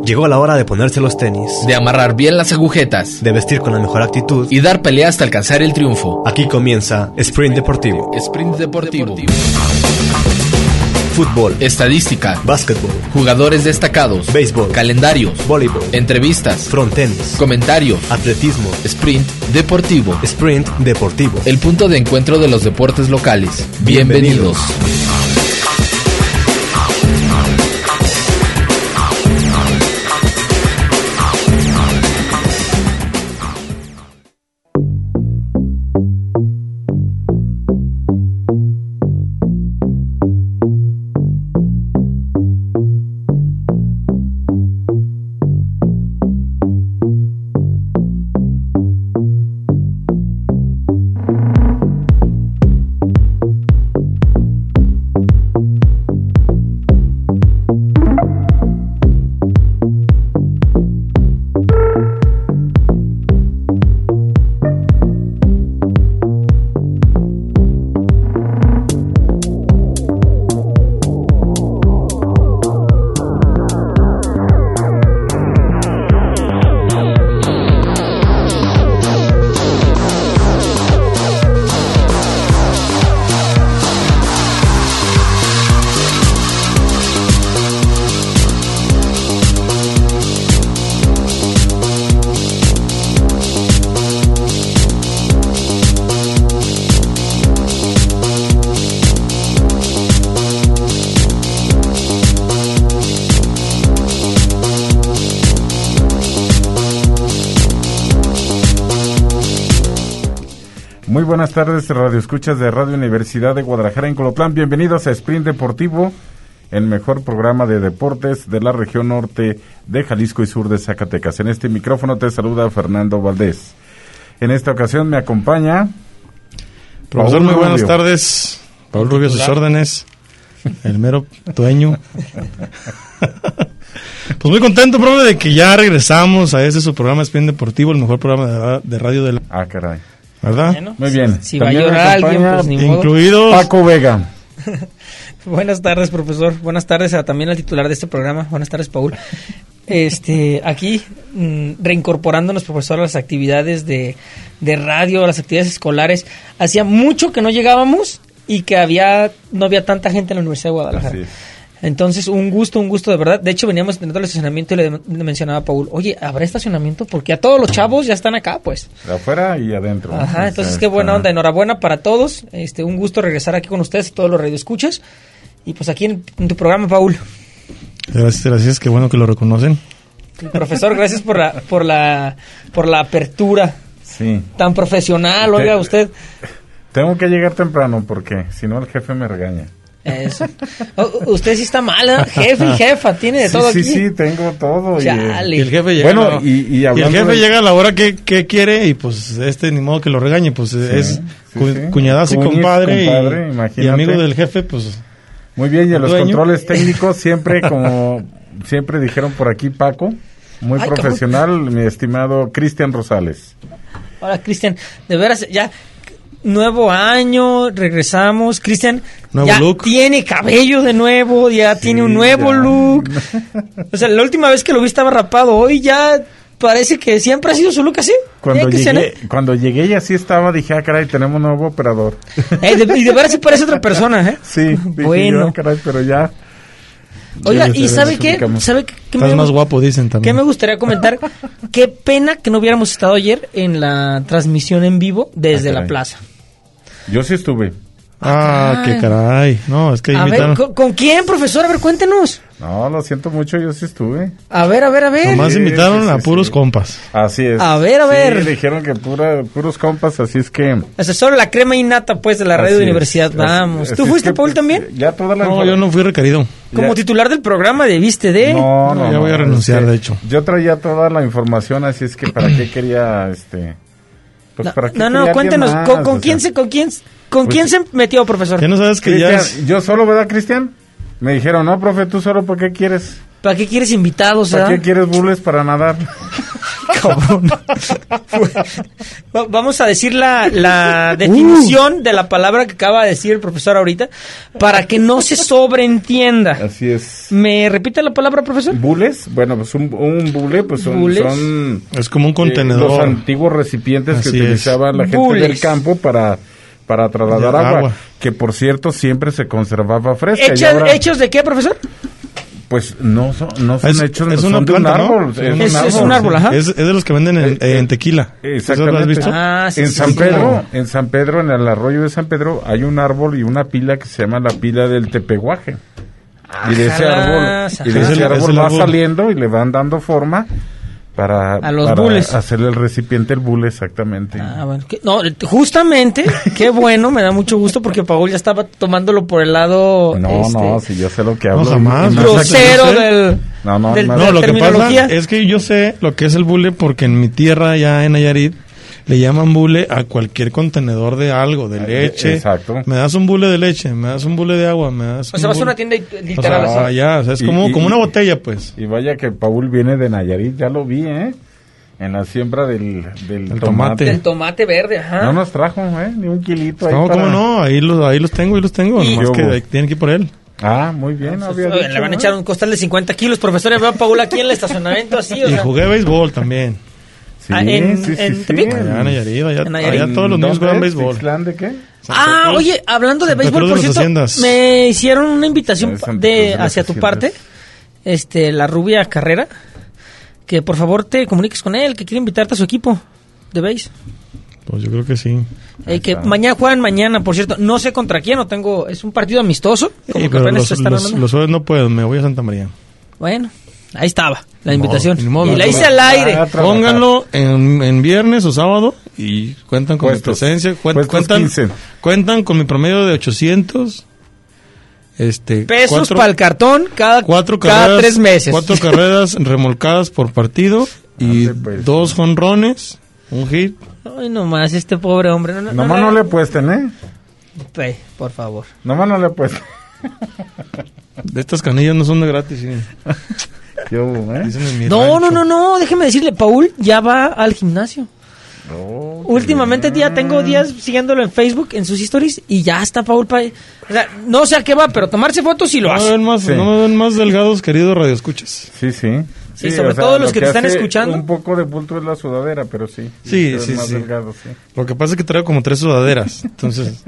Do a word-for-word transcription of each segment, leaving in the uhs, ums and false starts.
Llegó la hora de ponerse los tenis, de amarrar bien las agujetas, de vestir con la mejor actitud y dar pelea hasta alcanzar el triunfo. Aquí comienza Sprint Deportivo. Sprint Deportivo. Fútbol, estadística, básquetbol, jugadores destacados, béisbol, calendarios, voleibol, entrevistas, frontenis, comentarios, atletismo. Sprint Deportivo. Sprint Deportivo. El punto de encuentro de los deportes locales. Bienvenidos. Muy buenas tardes, Radio Escuchas de Radio Universidad de Guadalajara en Colotlán. Bienvenidos a Sprint Deportivo, el mejor programa de deportes de la región norte de Jalisco y sur de Zacatecas. En este micrófono te saluda Fernando Valdés. En esta ocasión me acompaña... Profesor, muy buenas tardes. Paul Rubio, sus órdenes. El mero dueño. Pues muy contento, profe, de que ya regresamos a este su programa Sprint Deportivo, el mejor programa de, de radio de la... Ah, caray. ¿Verdad? Bueno, muy bien. Si va a llorar alguien, pues ni modo. Incluidos Paco Vega. Buenas tardes, profesor. Buenas tardes a, también al titular de este programa. Buenas tardes, Paul. Este, aquí mmm, reincorporándonos, profesor, a las actividades de, de radio, a las actividades escolares. Hacía mucho que no llegábamos y que había no había tanta gente en la Universidad de Guadalajara. Así es. Entonces, un gusto, un gusto de verdad. De hecho, veníamos teniendo el estacionamiento y le, le mencionaba a Paul, oye, ¿habrá estacionamiento? Porque a todos los chavos ya están acá, pues. De afuera y adentro. Ajá, entonces qué buena onda. Enhorabuena para todos. Este, un gusto regresar aquí con ustedes y todos los radioescuchas. Y pues aquí en, en tu programa, Paul. Gracias, gracias, qué bueno que lo reconocen. Profesor, gracias por la, por la, por la apertura. Sí. Tan profesional, oiga Te, usted. Tengo que llegar temprano porque si no el jefe me regaña. Eso. O, usted sí está mal, ¿eh? Jefe y jefa, tiene de sí, todo sí, aquí. Sí, sí, tengo todo. Chale. Y el jefe llega, bueno, a la, y, y, y el jefe de... llega a la hora que, que quiere y pues este ni modo que lo regañe, pues sí, es sí, cu, sí. cuñadazo y Cuñiz, compadre, compadre y, y amigo del jefe, pues... Muy bien, y a los dueño. controles técnicos siempre, como siempre dijeron por aquí Paco, muy Ay, profesional, cabrón. Mi estimado Cristian Rosales. Ahora, Cristian, de veras, ya... Nuevo año, regresamos. Cristian ya look. Tiene cabello de nuevo, ya sí, tiene un nuevo ya. look. O sea, la última vez que lo vi estaba rapado, hoy ya parece que siempre ha sido su look así. Cuando, ¿Eh, llegué, cuando llegué y así estaba, dije, ah, caray, tenemos un nuevo operador. Eh, de, y de veras sí parece otra persona, ¿eh? Sí, dije bueno. yo, ah, caray, pero ya... Oiga, ¿y sabe qué? ¿Sabe qué? Estás me, más guapo, dicen también. ¿Qué me gustaría comentar? Qué pena que no hubiéramos estado ayer en la transmisión en vivo desde ah, la plaza. Yo sí estuve. Ah, ah, qué caray. No, es que a invitaron... ver, ¿con, ¿con quién, profesor? A ver, cuéntenos. No, lo siento mucho, yo sí estuve. A ver, a ver, a ver. Nomás sí, invitaron sí, sí, a puros sí. compas. Así es. A ver, a ver. Sí, dijeron que pura, puros compas, así es que... Asesor, la crema innata, pues, de la radio de universidad. Es, Vamos. ¿Tú fuiste, Paul, también? Ya toda la No, yo no fui requerido. Como ya. Titular del programa, debiste de... No, no, no. Ya no, voy a renunciar, es que de hecho. Yo traía toda la información, así es que para qué quería, este... Pues no, para qué no, no, cuéntenos, más, ¿con, con quién sea, se, con quién, con pues, quién se metió, profesor? ¿Qué no sabes que ya es... Yo solo, ¿verdad, Cristian? Me dijeron, no, profe, tú solo, ¿para qué quieres? ¿Para qué quieres invitados? ¿Para ¿verdad? qué quieres burles para nadar? cabrón. Vamos a decir la, la definición uh. de la palabra que acaba de decir el profesor ahorita, para que no se sobreentienda. Así es. ¿Me repite la palabra, profesor? ¿Bules? Bueno, pues un, un bule, pues son, son... Es como un contenedor. Eh, los antiguos recipientes Así que utilizaba es. la gente Bules. del campo para... para trasladar ya, agua, agua, que por cierto siempre se conservaba fresca. ¿Hecha, ahora, ¿Hechos de qué, profesor? Pues no son, no son es, hechos, es son una de planta, un árbol. ¿no? Es, Es, un árbol, es un árbol, sí. ajá. Es, es de los que venden en, Eh, eh, en tequila. Exactamente. ¿Lo has visto? Ah, sí, en sí, San sí, Pedro, como... en San Pedro, en el arroyo de San Pedro, hay un árbol y una pila que se llama la pila del tepehuaje. Ah, y de ese árbol, y de Es ese el- árbol es el va árbol. saliendo y le van dando forma para, A los para bules. hacerle el recipiente el bule, exactamente. Ah, bueno. que- no, justamente, qué bueno, me da mucho gusto porque Paul ya estaba tomándolo por el lado... No, este, no, si yo sé lo que hablo. No, jamás. Y- y Yo más grosero sé. del... No, no, del- no, de No, la lo que pasa terminología. es que yo sé lo que es el bule porque en mi tierra, allá en Nayarit, le llaman bule a cualquier contenedor de algo, de leche. Exacto. Me das un bule de leche, me das un bule de agua, me das O un sea, vas a bule- una tienda y- O literal sea, así. ya, o sea, es Y- como, y- como una y- botella, pues. Y vaya que Paul viene de Nayarit, ya lo vi, ¿eh? En la siembra del, del El tomate. tomate. Del tomate verde, ajá. No nos trajo, ¿eh? Ni un kilito ahí No, para- cómo no, ahí los, ahí los tengo, ahí los tengo, Y- nomás ¿Qué que hubo? ahí tienen que ir por él. Ah, muy bien, no había Oye, dicho, le van a ¿no? echar un costal de cincuenta kilos, profesor. Ya veo a Paul aquí en el estacionamiento así, o Y sea. jugué béisbol también. Sí, Ah, en- sí, sí, en sí. Tepic. Allá en Nayarit, allá, En Nayarit. allá todos los niños ¿Dónde juegan es? béisbol. ¿Tixtlán de qué? Ah, Cruz. oye, hablando de Santa béisbol, Cruz de por las cierto, Haciendas. me hicieron una invitación De Santa Cruz de de las hacia tu Haciendas. parte, este, la Rubia Carrera, que por favor te comuniques con él, que quiere invitarte a su equipo de béis. Pues yo creo que sí. Eh, que está. mañana juegan mañana, por cierto. No sé contra quién, no tengo. Es un partido amistoso. Como Sí, que pero apenas los, se están los, armando. los jueves no puedo, me voy a Santa María. Bueno, ahí estaba la Ni modo, invitación. ni modo, y la ni hice modo. al aire. Ah, trabajar. Pónganlo en, en viernes o sábado y cuentan con Puestos. mi presencia. Cuen- Puestos cuentan, quince. cuentan con mi promedio de ochocientos este, Pesos cuatro- para el cartón cada, cuatro cada carreras, tres meses. Cuatro carreras remolcadas por partido y Ande, pues. dos jonrones, un hit. Ay, nomás, este pobre hombre. No, no, Nomás no le apuesten, ¿eh? Pe, por favor. Nomás no le apuesten. De estas canillas no son de gratis. ¿sí? ¿Qué hubo, eh? Dicen en mi No, rancho. no, no, no. Déjeme decirle, Paul ya va al gimnasio. Oh, qué Últimamente bien. ya tengo días siguiéndolo en Facebook, en sus stories, y ya está Paul pa... O sea, no sé a qué va, pero tomarse fotos sí lo No me hace. ven más, Sí. no me ven más delgados, queridos radioescuchas. Sí, sí. Sí, sobre todo lo los que te están hace escuchando. Un poco de bulto es la sudadera, pero sí. Sí, es sí, más sí. delgado, sí. Lo que pasa es que traigo como tres sudaderas. Entonces,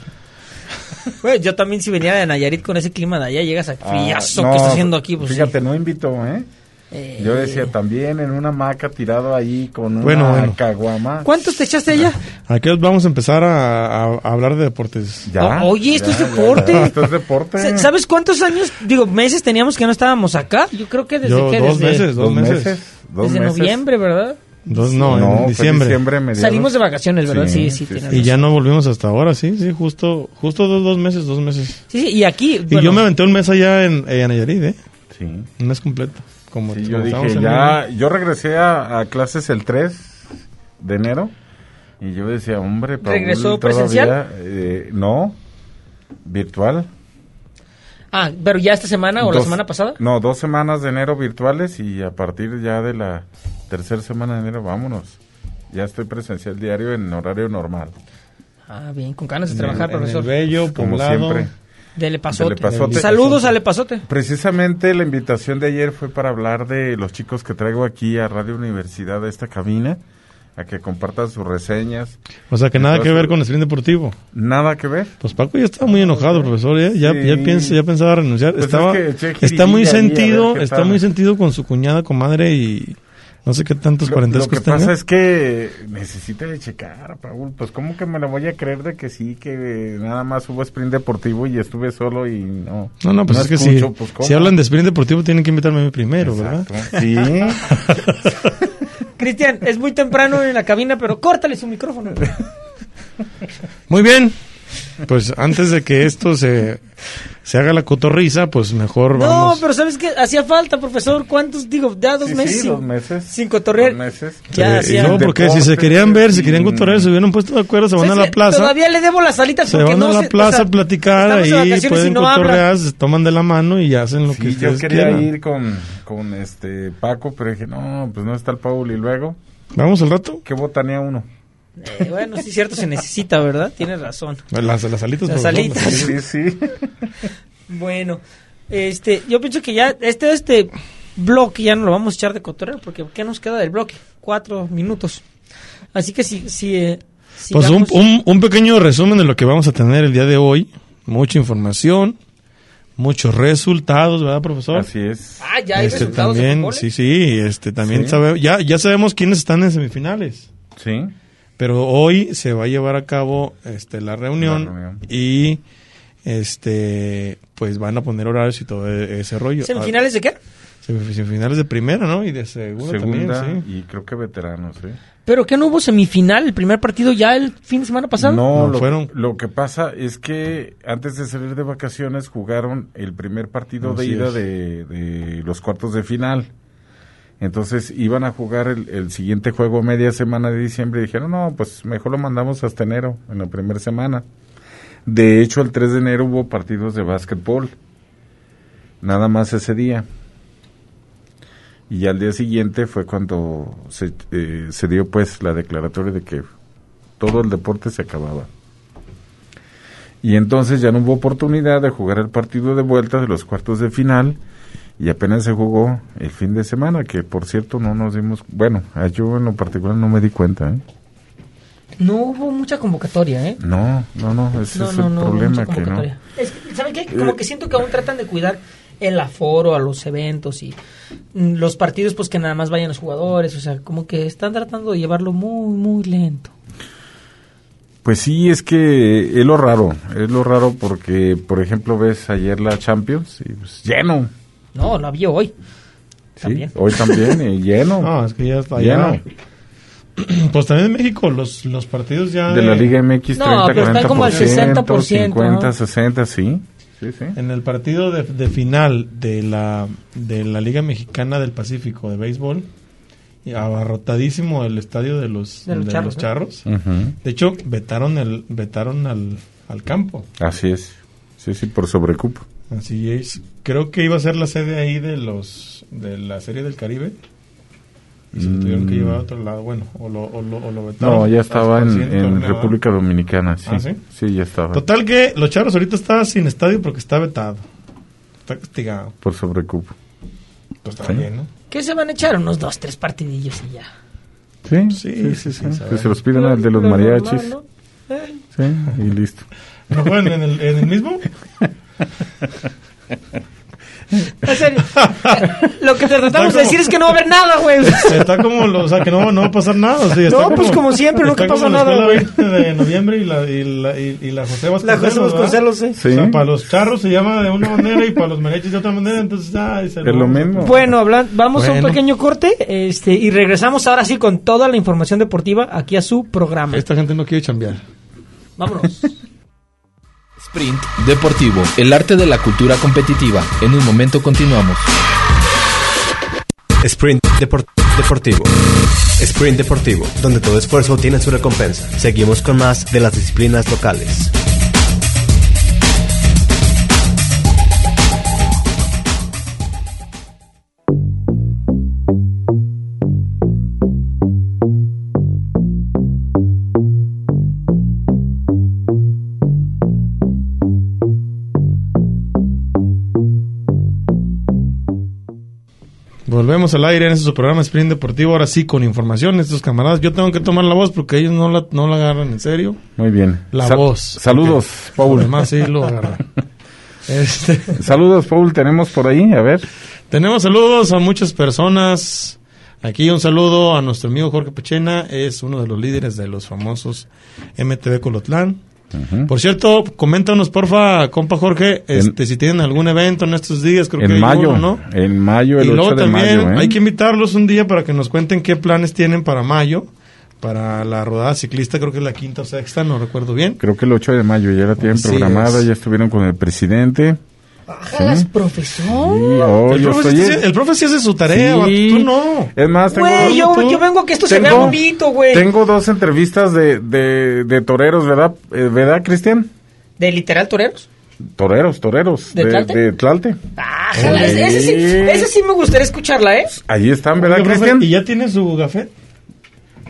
Güey, yo también si venía de Nayarit con ese clima de allá, llegas a friazo Ah, no, que está haciendo aquí, pues Fíjate, sí. no invitó, ¿eh? Eh, Yo decía también en una hamaca tirado ahí con una Bueno, bueno. caguama. ¿Cuántos te echaste allá? aquí vamos a empezar a, a- a hablar de deportes. Ya. O- oye, esto ya, es ya, deporte. ya, esto es deporte. Sa- ¿Sabes cuántos años, digo, meses teníamos que no estábamos acá? Yo creo que desde Yo, que dos desde, meses, dos meses. Dos desde meses. noviembre, ¿verdad? Dos, no, No, en fue diciembre. diciembre mediados. Salimos de vacaciones, ¿verdad? Sí, sí, Sí, sí, tienes sí. Y ya razón. no volvimos hasta ahora, sí, sí, justo, justo dos, dos meses, dos meses. Sí, sí, y aquí, Y bueno, yo me aventé un mes allá en, en Nayarit, ¿eh? Sí. Un mes completo. Como, Sí, como yo estábamos dije, en- ya, yo regresé a, a clases el tres de enero y yo decía, hombre, Paul, ¿Regresó todavía, presencial? eh, no, virtual. Ah, pero ya esta semana o la Dos- semana pasada. No, dos semanas de enero virtuales y a partir ya de la tercera semana de enero, vámonos. Ya estoy presencial diario en horario normal. Ah, bien, con ganas de en trabajar, el, en el profesor. bello, Como poblado. siempre. Dele pasote. Dele pasote. Saludos a Le Pasote. Precisamente la invitación de ayer fue para hablar de los chicos que traigo aquí a Radio Universidad, de esta cabina, a que compartan sus reseñas. O sea, que nada que Entonces, ver con el sprint deportivo. Nada que ver. Pues Paco ya estaba muy enojado, profesor, ¿eh? ya, Sí. ya, piensa, ya pensaba renunciar. Pues estaba, es que eché está muy jiribilla ahí, a ver sentido, qué está tal. muy sentido con su cuñada, comadre y no sé qué tantos Lo, lo parentescos que tenga. pasa es que necesita de checar, Paul. Pues cómo que me la voy a creer de que sí, que nada más hubo sprint deportivo y estuve solo y no. No, no, pues es que escucho, si, pues, ¿cómo? si hablan de sprint deportivo tienen que invitarme a mí primero, Exacto. ¿verdad? Sí. Cristian, es muy temprano en la cabina, pero córtale su micrófono. Muy bien. Pues antes de que esto se, se haga la cotorriza, pues mejor No, vamos. pero ¿sabes qué? Hacía falta, profesor. ¿Cuántos? Digo, ya dos Sí, meses. sí, sin- dos meses. Sin cotorrear. Dos meses. Ya, Eh, sí, no, el porque si deporte, se querían ver, si sí. querían cotorrear, se hubieran puesto de acuerdo, se van a ¿Sabes la qué? plaza. Todavía le debo las alitas Se porque van no a la se- plaza o sea, a platicar, estamos de ahí vacaciones y pueden no habla. cotorrear, se toman de la mano y hacen lo que Sí, yo ustedes quería quieran. ir con, con este Paco, pero dije, no, pues no está el Paul y luego. ¿Vamos al rato? ¿Qué botanea uno? Eh, bueno, sí es cierto, se necesita, ¿verdad? Tienes razón. Las, las alitas. Las por favor, alitas. las Sí, sí. Bueno, este, yo pienso que ya este este bloque ya no lo vamos a echar de cotorreo, porque ¿qué nos queda del bloque? Cuatro minutos. Así que si, si eh, Pues un, sigamos- un, un pequeño resumen de lo que vamos a tener el día de hoy. Mucha información, muchos resultados, ¿verdad, profesor? Así es. Ah, ya hay este resultados de también, fútbol, ¿eh? sí, sí, este también Sí. sabe, ya ya sabemos quiénes están en semifinales. Sí. Pero hoy se va a llevar a cabo este la reunión, La reunión. y este pues van a poner horarios y todo e- ese rollo. ¿Semifinales de qué? Ah, semif- semifinales de primera, ¿no? Y de segunda, Segunda también, sí. y creo que veteranos, ¿eh? ¿Pero qué no hubo semifinal? ¿El primer partido ya el fin de semana pasado? No, No, lo, fueron- lo que pasa es que antes de salir de vacaciones jugaron el primer partido de Así ida es. de, de los cuartos de final. Entonces iban a jugar el, el siguiente juego media semana de diciembre y dijeron, no, pues mejor lo mandamos hasta enero, en la primera semana. De hecho, el tres de enero hubo partidos de básquetbol, nada más ese día. Y ya al día siguiente fue cuando se, eh, se dio pues la declaratoria de que todo el deporte se acababa. Y entonces ya no hubo oportunidad de jugar el partido de vuelta de los cuartos de final y apenas se jugó el fin de semana, que por cierto no nos dimos, bueno, yo en lo particular no me di cuenta, ¿eh? No hubo mucha convocatoria, ¿eh? No, no, no, ese No, es no, el no, hubo problema mucha que no. convocatoria. Es- ¿Saben qué? Como que siento que aún tratan de cuidar el aforo a los eventos y mm, los partidos, pues que nada más vayan los jugadores, o sea, como que están tratando de llevarlo muy, muy lento. Pues sí, es que es lo raro, es lo raro porque, por ejemplo, ves ayer la Champions y pues lleno, No, no había hoy. ¿sí? También. Hoy también, y lleno, No, es que ya está lleno. ya. Pues también en México los, los partidos ya De la Liga M X No, treinta, pero está cuarenta como al por ciento, sesenta por ciento, cincuenta, ¿no? sesenta, sí, sí, sí. en el partido de, de final de la de la Liga Mexicana del Pacífico de béisbol, y abarrotadísimo el estadio de los De los de Charros, los ¿no? Charros. Ujú. De hecho, vetaron el vetaron al, al campo. Así es, sí, sí, por sobrecupo. Así es. Creo que iba a ser la sede ahí de los de la Serie del Caribe. Y se lo tuvieron que llevar a otro lado. Bueno, o lo, o lo, o lo vetaron. No, ya estaba al en, siguiente en torneo, República Dominicana, sí. ¿Ah, sí? Sí, ya estaba. ¿verdad? Total que los Charros ahorita está sin estadio porque está vetado. Está castigado. Por sobrecupo. Pues está Sí. bien, ¿no? ¿Qué se van a echar? Unos dos, tres partidillos y ya. Sí, Sí, sí, sí. sí, sí, sí, que se los piden al de los Lo mariachis. normal, ¿no? Eh, Sí, y listo. ¿No juegan en el, en el mismo? En serio. Lo que te tratamos de como- decir es que no va a haber nada, güey. Está como, lo- o sea, que no, no va a pasar nada. O sea, está No, pues como siempre, nunca está pasa como la nada, escuela güey. veinte de noviembre y la, y la, y, y la José La Vasconcelos, José Vasconcelos, sí. Sí, O sea, para los charros se llama de una manera y para los mariachis de otra manera, entonces, ay, se es lo mismo. Bueno, hablan- vamos a un Bueno. pequeño corte este y regresamos ahora sí con toda la información deportiva aquí a su programa. Esta gente no quiere chambear. Vámonos. Sprint Deportivo, el arte de la cultura competitiva. En un momento continuamos. Sprint Depor- Deportivo. Sprint Deportivo, donde todo esfuerzo tiene su recompensa. Seguimos con más de las disciplinas locales. Volvemos al aire en este su programa Sprint Deportivo, ahora sí con información, estos camaradas. Yo tengo que tomar la voz porque ellos no la, no la agarran en serio. Muy bien. La Sa- voz. Saludos, Porque Paul. Además, sí lo agarran. Este, Saludos, Paul. Tenemos por ahí, a ver. tenemos saludos a muchas personas. Aquí un saludo a nuestro amigo Jorge Pechena, es uno de los líderes de los famosos M T V Colotlán. Ujú. Por cierto, coméntanos porfa, compa Jorge, este, si tienen algún evento en estos días, creo que En hay mayo, uno, ¿no? en mayo, el Y luego ocho de también mayo, ¿eh? hay que invitarlos un día para que nos cuenten qué planes tienen para mayo, para la rodada ciclista, creo que es la quinta o sexta, no recuerdo bien. Creo que el ocho de mayo ya la tienen Así programada, es. ya estuvieron con el presidente. Bájalas, Sí. profesor. Oh, el, yo profe estoy- sí, el profe sí hace su tarea, Sí. vato, tú no. Es más, tengo, Güey, yo, tú- yo vengo a que esto se tengo- vea bonito, güey. tengo dos entrevistas de, de, de toreros, ¿verdad? Eh, ¿Verdad, Cristian? ¿De literal toreros? Toreros, toreros. ¿De Tlalte? de Tlalte. Bájala, Sí. ese, sí, ese sí me gustaría escucharla, ¿eh? Allí están, Oye, ¿verdad, profe, Cristian? ¿y ya tiene su gafet?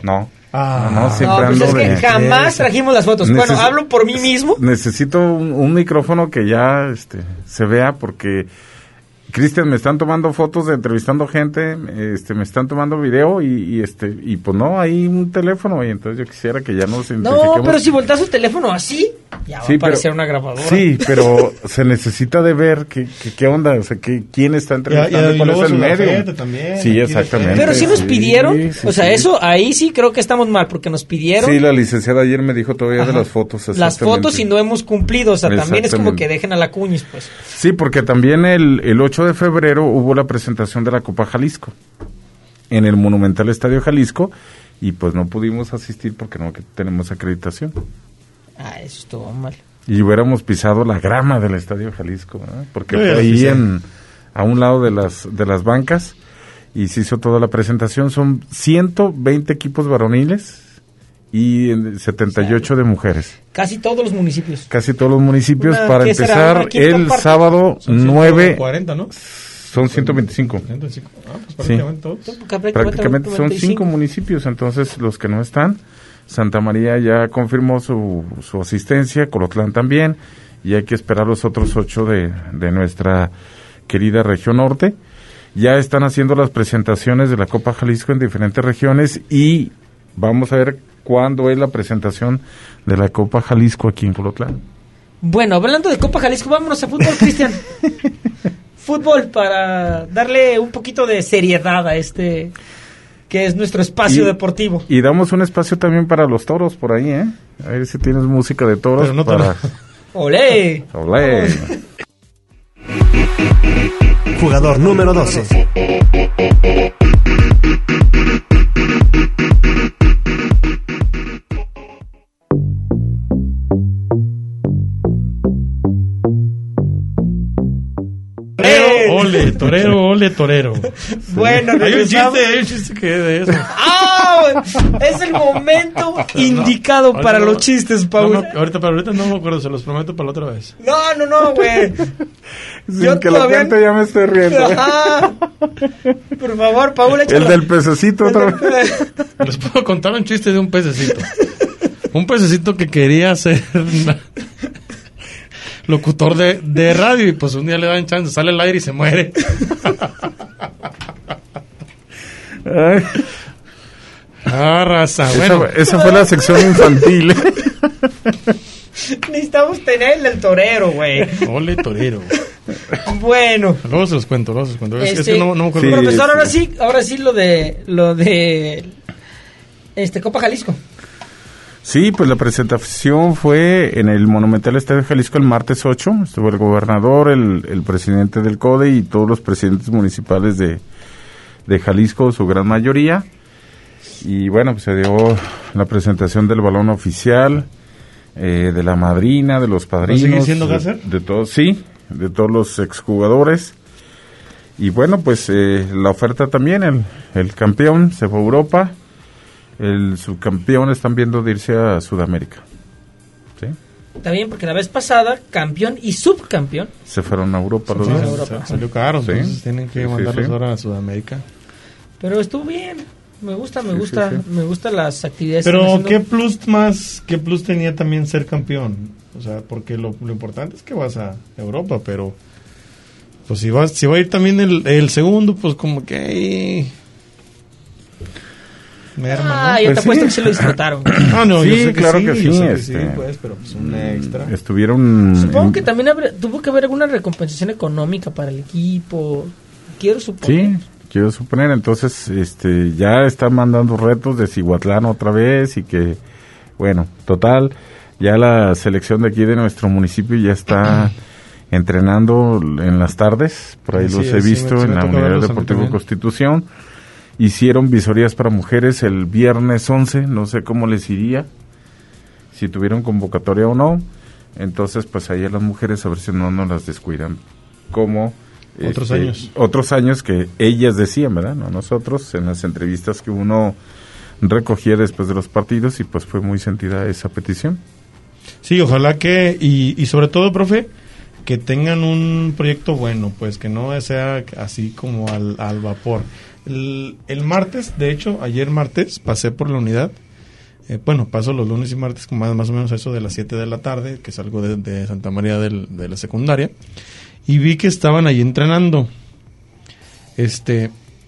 No. Ah, no, no, siempre No, pues ando es que de- jamás trajimos las fotos. Bueno, Neces- hablo por mí mismo. Necesito un, un micrófono que ya este, se vea porque... Cristian, me están tomando fotos de entrevistando gente, este, me están tomando video y, y este, y pues no, hay un teléfono y entonces yo quisiera que ya nos identifiquemos. No, pero si volteas su teléfono así, ya va Sí, a aparecer pero- una grabadora. Sí, pero se necesita de ver qué, qué, qué onda, o sea, qué, quién está entrevistando, y cuál es luego el su medio. gafete también, Sí, aquí exactamente. Pero sí nos Sí, pidieron, sí, o sea, sí. eso ahí sí creo que estamos mal, porque nos pidieron Sí, la licenciada ayer me dijo todavía Ajá. de las fotos. las exactamente. fotos y no hemos cumplido, o sea, también es como Exactamente. que dejen a la cuñis, pues. Sí, porque también el, el ocho de febrero hubo la presentación de la Copa Jalisco en el Monumental Estadio Jalisco y pues no pudimos asistir porque no que tenemos acreditación. Ah, eso estuvo mal. Y hubiéramos pisado la grama del Estadio Jalisco, ¿no? Porque Sí, fue sí, ahí sí. en, a un lado de las, de las bancas y se hizo toda la presentación. Son ciento veinte equipos varoniles y en setenta y ocho de mujeres. Casi todos los municipios. Casi todos los municipios. Una- Para ¿qué será? empezar, ¿Una quinta el parte? sábado Son nueve, cuarenta, ¿no? son ciento veinticinco. ciento cinco. Ah, pues prácticamente todos. Prácticamente son noventa y cinco. cinco municipios, entonces los que no están, Santa María ya confirmó su, su asistencia, Colotlán también, y hay que esperar los otros ocho de, de nuestra querida región norte. Ya están haciendo las presentaciones de la Copa Jalisco en diferentes regiones y vamos a ver cuándo es la presentación de la Copa Jalisco aquí en Colotlán. Bueno, hablando de Copa Jalisco, vámonos a fútbol, Cristian. Fútbol para darle un poquito de seriedad a este que es nuestro espacio Y- deportivo. Y damos un espacio también para los toros por ahí, ¿eh? A ver si tienes música de toros Pero no te para... la- ¡Olé! Olé. Jugador número doce. Torero, ole, torero, ole, torero. Bueno, Hay un regresamos. chiste, hay un chiste que de eso. ¡Ah! Es el momento indicado No, para ahorita los no- chistes, Paul. no, no, ahorita, pero ahorita no me acuerdo, se los prometo para la otra vez. No, no, no, güey. Sin Yo que lo todavía- cuente ya me estoy riendo. Ajá. Por favor, Paul, El échalo. del pececito otra vez. Les puedo contar un chiste de un pececito. Un pececito que quería ser na- locutor de, de radio y pues un día le dan chance, sale al aire y se muere. Ay, Ah, raza, esa, bueno. esa fue la sección infantil. Necesitamos tener el del torero, güey. Ole, torero. Bueno. Luego se los cuento, luego se los cuento. Es, es Este, que no, no me acuerdo. Sí, profesor, sí. ahora sí, ahora sí lo de lo de este Copa Jalisco. Sí, pues la presentación fue en el Monumental Estadio Jalisco el martes ocho. Estuvo el gobernador, el, el presidente del CODE y todos los presidentes municipales de, de Jalisco, su gran mayoría. Y bueno, pues se dio la presentación del balón oficial, eh, de la madrina, de los padrinos. sigue siendo de, Gasser? de todos, sí, de todos los exjugadores. Y bueno, pues eh, la oferta también, el, el campeón se fue a Europa, el subcampeón están viendo de irse a Sudamérica. ¿Sí? Está bien, porque la vez pasada, campeón y subcampeón. Se fueron a Europa los Sí, dos. a Europa. sa- salió caro, Sí. entonces tienen que Sí, sí, mandarlos sí. ahora a Sudamérica. Pero estuvo bien. Me gusta, me Sí, gusta, sí, sí. me gustan las actividades. que Pero están ¿qué haciendo. plus más, qué plus tenía también ser campeón? O sea, porque lo, lo importante es que vas a Europa, pero pues si vas, si va a ir también el, el segundo, pues como que ahí merma, Ah, ¿no? yo Pues te apuesto sí. que sí lo disfrutaron. Ah, no, Sí, yo sé que claro sí, que yo sí, sé que este, sí, pues, pero pues un extra. Estuvieron... Supongo en- que también habrá- tuvo que haber alguna recompensación económica para el equipo. Quiero suponer. Sí, quiero suponer, entonces este ya están mandando retos de Cihuatlán otra vez y que, bueno, total, ya la selección de aquí de nuestro municipio ya está entrenando en las tardes, por ahí Sí, los sí, he sí, visto me- sí me en la tocó Unidad verlos a mí Deportiva también. Constitución, hicieron visorías para mujeres el viernes once, no sé cómo les iría, si tuvieron convocatoria o no, entonces pues ahí a las mujeres a ver si no nos las descuidan, como... Otros este, años. Otros años que ellas decían, ¿verdad? No nosotros, en las entrevistas que uno recogía después de los partidos y pues fue muy sentida esa petición. Sí, ojalá que, y, y sobre todo, profe, que tengan un proyecto bueno, pues que no sea así como al, al vapor. El, el martes, de hecho, ayer martes, pasé por la unidad. Eh, bueno, paso los lunes y martes, más, más o menos a eso de las siete de la tarde, que salgo de, de Santa María del, de la secundaria. Y vi que estaban ahí entrenando. Este...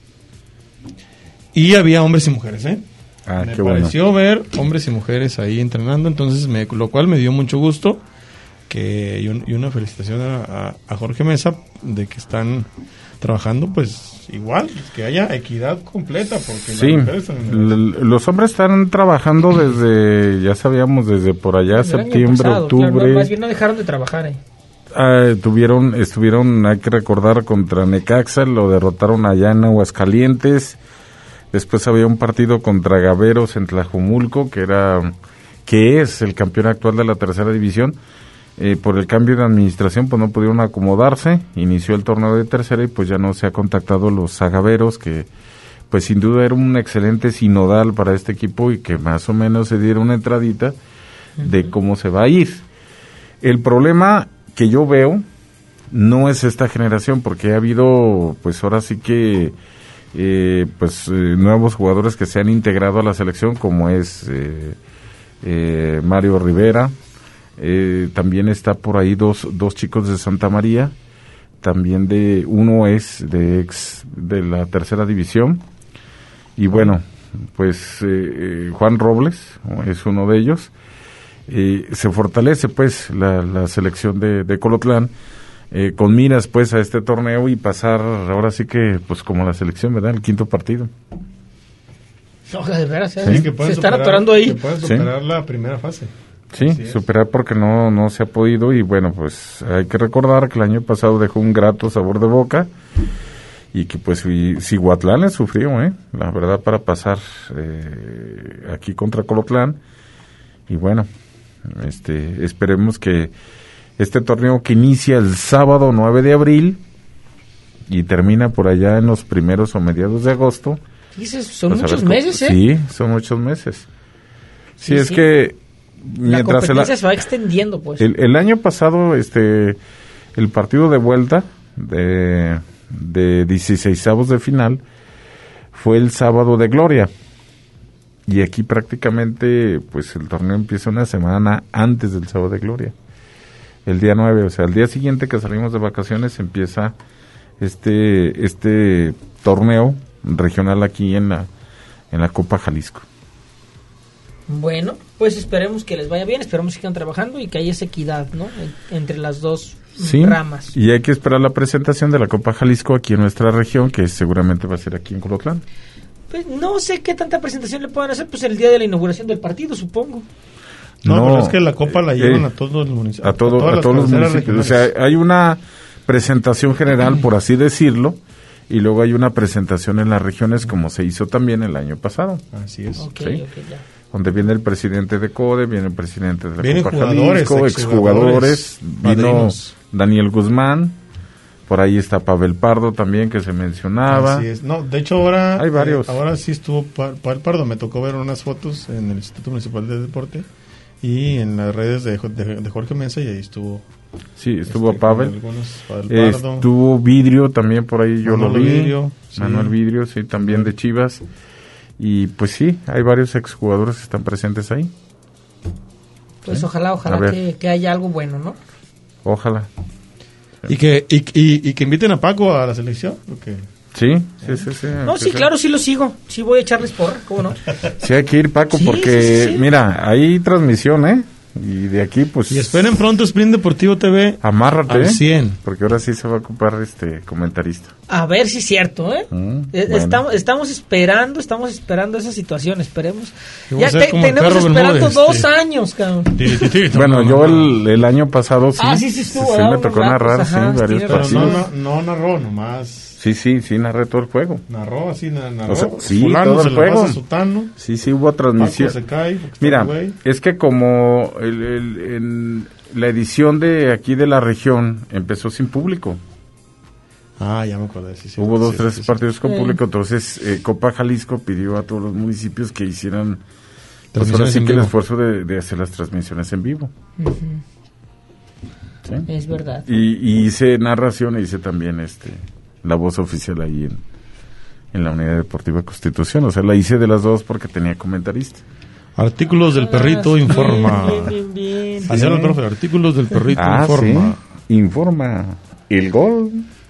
Y había hombres y mujeres, ¿eh? Ah, me qué pareció bueno. ver hombres y mujeres ahí entrenando, entonces me, lo cual me dio mucho gusto. Que, y, un, y una felicitación a, a, a Jorge Mesa de que están trabajando pues igual, que haya equidad completa, porque Sí, las mujeres también- l- los hombres están trabajando desde, ya sabíamos, desde por allá, Desde el año septiembre, pasado, octubre. claro, no, más bien no dejaron de trabajar. Eh. Ah, tuvieron, estuvieron, hay que recordar, contra Necaxa, lo derrotaron allá en Aguascalientes. Después había un partido contra Gaveros en Tlajumulco, que era, que es el campeón actual de la tercera división. Eh, por el cambio de administración, pues no pudieron acomodarse. Inició el torneo de tercera y pues ya no se ha contactado los Agaveros, que pues sin duda era un excelente sinodal para este equipo y que más o menos se diera una entradita de cómo se va a ir. El problema que yo veo no es esta generación, porque ha habido, pues ahora sí que, eh, pues eh, nuevos jugadores que se han integrado a la selección, como es eh, eh, Mario Rivera, eh, también está por ahí dos, dos chicos de Santa María, también de, uno es de ex de la tercera división, y bueno, pues eh, eh, Juan Robles es uno de ellos. Eh, se fortalece pues la, la selección de, de Colotlán, eh, con miras pues a este torneo y pasar ahora sí que pues como la selección, ¿verdad? El quinto partido. No, de veras, ¿eh? Sí, que se pueden están superar- atorando ahí. que pueden superar la primera fase. Sí, Así es. superar porque no, no se ha podido y bueno, pues hay que recordar que el año pasado dejó un grato sabor de boca y que pues si, si Huatlán le sufrió, ¿eh? La verdad, para pasar eh, aquí contra Colotlán y bueno, este esperemos que este torneo que inicia el sábado nueve de abril y termina por allá en los primeros o mediados de agosto. Dices, son pues, a muchos ver cómo- meses, ¿eh? Sí, son muchos meses. Sí, Sí, es sí. que La mientras el, competencia se va extendiendo, pues. el, el año pasado, este, el partido de vuelta de, de dieciseisavos de final fue el sábado de Gloria. Y aquí prácticamente, pues el torneo empieza una semana antes del sábado de Gloria. El día nueve, o sea, el día siguiente que salimos de vacaciones empieza este, este torneo regional aquí en la, en la Copa Jalisco. Bueno, pues esperemos que les vaya bien, esperemos que sigan trabajando y que haya esa equidad, ¿no? En- entre las dos Sí, ramas. y hay que esperar la presentación de la Copa Jalisco aquí en nuestra región, que seguramente va a ser aquí en Colotlán. Pues no sé qué tanta presentación le puedan hacer, pues el día de la inauguración del partido, supongo. No, No, pero es que la copa la eh, llevan a todos los municipios. A, todo, todas a las todos los cabeceras municipios. O sea, regionales. hay una presentación general, por así decirlo, y luego hay una presentación en las regiones, como se hizo también el año pasado, Así es. Ok, Sí. ok, ya. donde viene el presidente de CODE, viene el presidente de la Vienen Copa jugadores, Jalisco, exjugadores, exjugadores, vino padrinos. Daniel Guzmán, por ahí está Pavel Pardo también, que se mencionaba. Así es. No, de hecho ahora Hay varios. eh, ahora sí estuvo Pa- Pavel Pardo, me tocó ver unas fotos en el Instituto Municipal de Deporte y en las redes de, Jo- de, de Jorge Mesa y ahí estuvo Sí, estuvo este, Pavel. con algunos, Pavel Pardo. Estuvo Vidrio también por ahí, yo lo Manolo vi. Vidrio, sí. Manuel Vidrio, sí, también de Chivas. Y pues sí, hay varios exjugadores que están presentes ahí. Pues ojalá, A ojalá ver. que, que haya algo bueno, ¿no? Ojalá. Y que y, y, y que inviten a Paco a la selección, porque Sí, sí, sí, sí. No, sí, claro, sí lo sigo. Sí voy a echarles porra, ¿cómo no? Sí, hay que ir, Paco, Sí, porque, sí, sí, sí. mira, hay transmisión, ¿eh? Y de aquí, pues... y esperen pronto Sprint Deportivo T V Amárrate, al ¿eh? cien. Porque ahora sí se va a ocupar este comentarista. A ver si es cierto, ¿eh? Mm, Eh, bueno. estamos, estamos esperando, estamos esperando esa situación, esperemos. Y vamos Ya a ser te- como el tenemos perro esperando Bermúdez, dos sí. años, cabrón. Bueno, yo el, el año pasado sí. Ah, sí, sí estuvo, Sí, ¿verdad? me Unos tocó ratos, narrar, ajá, sí, varios tienes Pero partidos. no, no, no narró, nomás Sí, sí, sí, narré todo el juego. narró así, na- narró. O sea, sí, Fulano todo se el la juego. pasa a Sutano, Sí, sí, hubo transmisión. Paco se cae. porque está Mira, el güey. es que como el, el- en la edición de aquí de la región empezó sin público. Ah, ya me acordé, sí, sí. Hubo dos, sí, tres sí, sí. partidos con Sí. público, entonces eh, Copa Jalisco pidió a todos los municipios que hicieran pues, ahora Transmisiones sí en que el vivo. esfuerzo de, de hacer las transmisiones en vivo. Ujú, ¿sí? es verdad. Y, y hice narración e hice también este la voz oficial ahí en, en la Unidad Deportiva Constitución. O sea, la hice de las dos porque tenía comentarista. Artículos del perrito Ah, informa. Bien, bien, bien. Así era el profe, artículos del perrito Ah, informa. sí. Informa. El gol.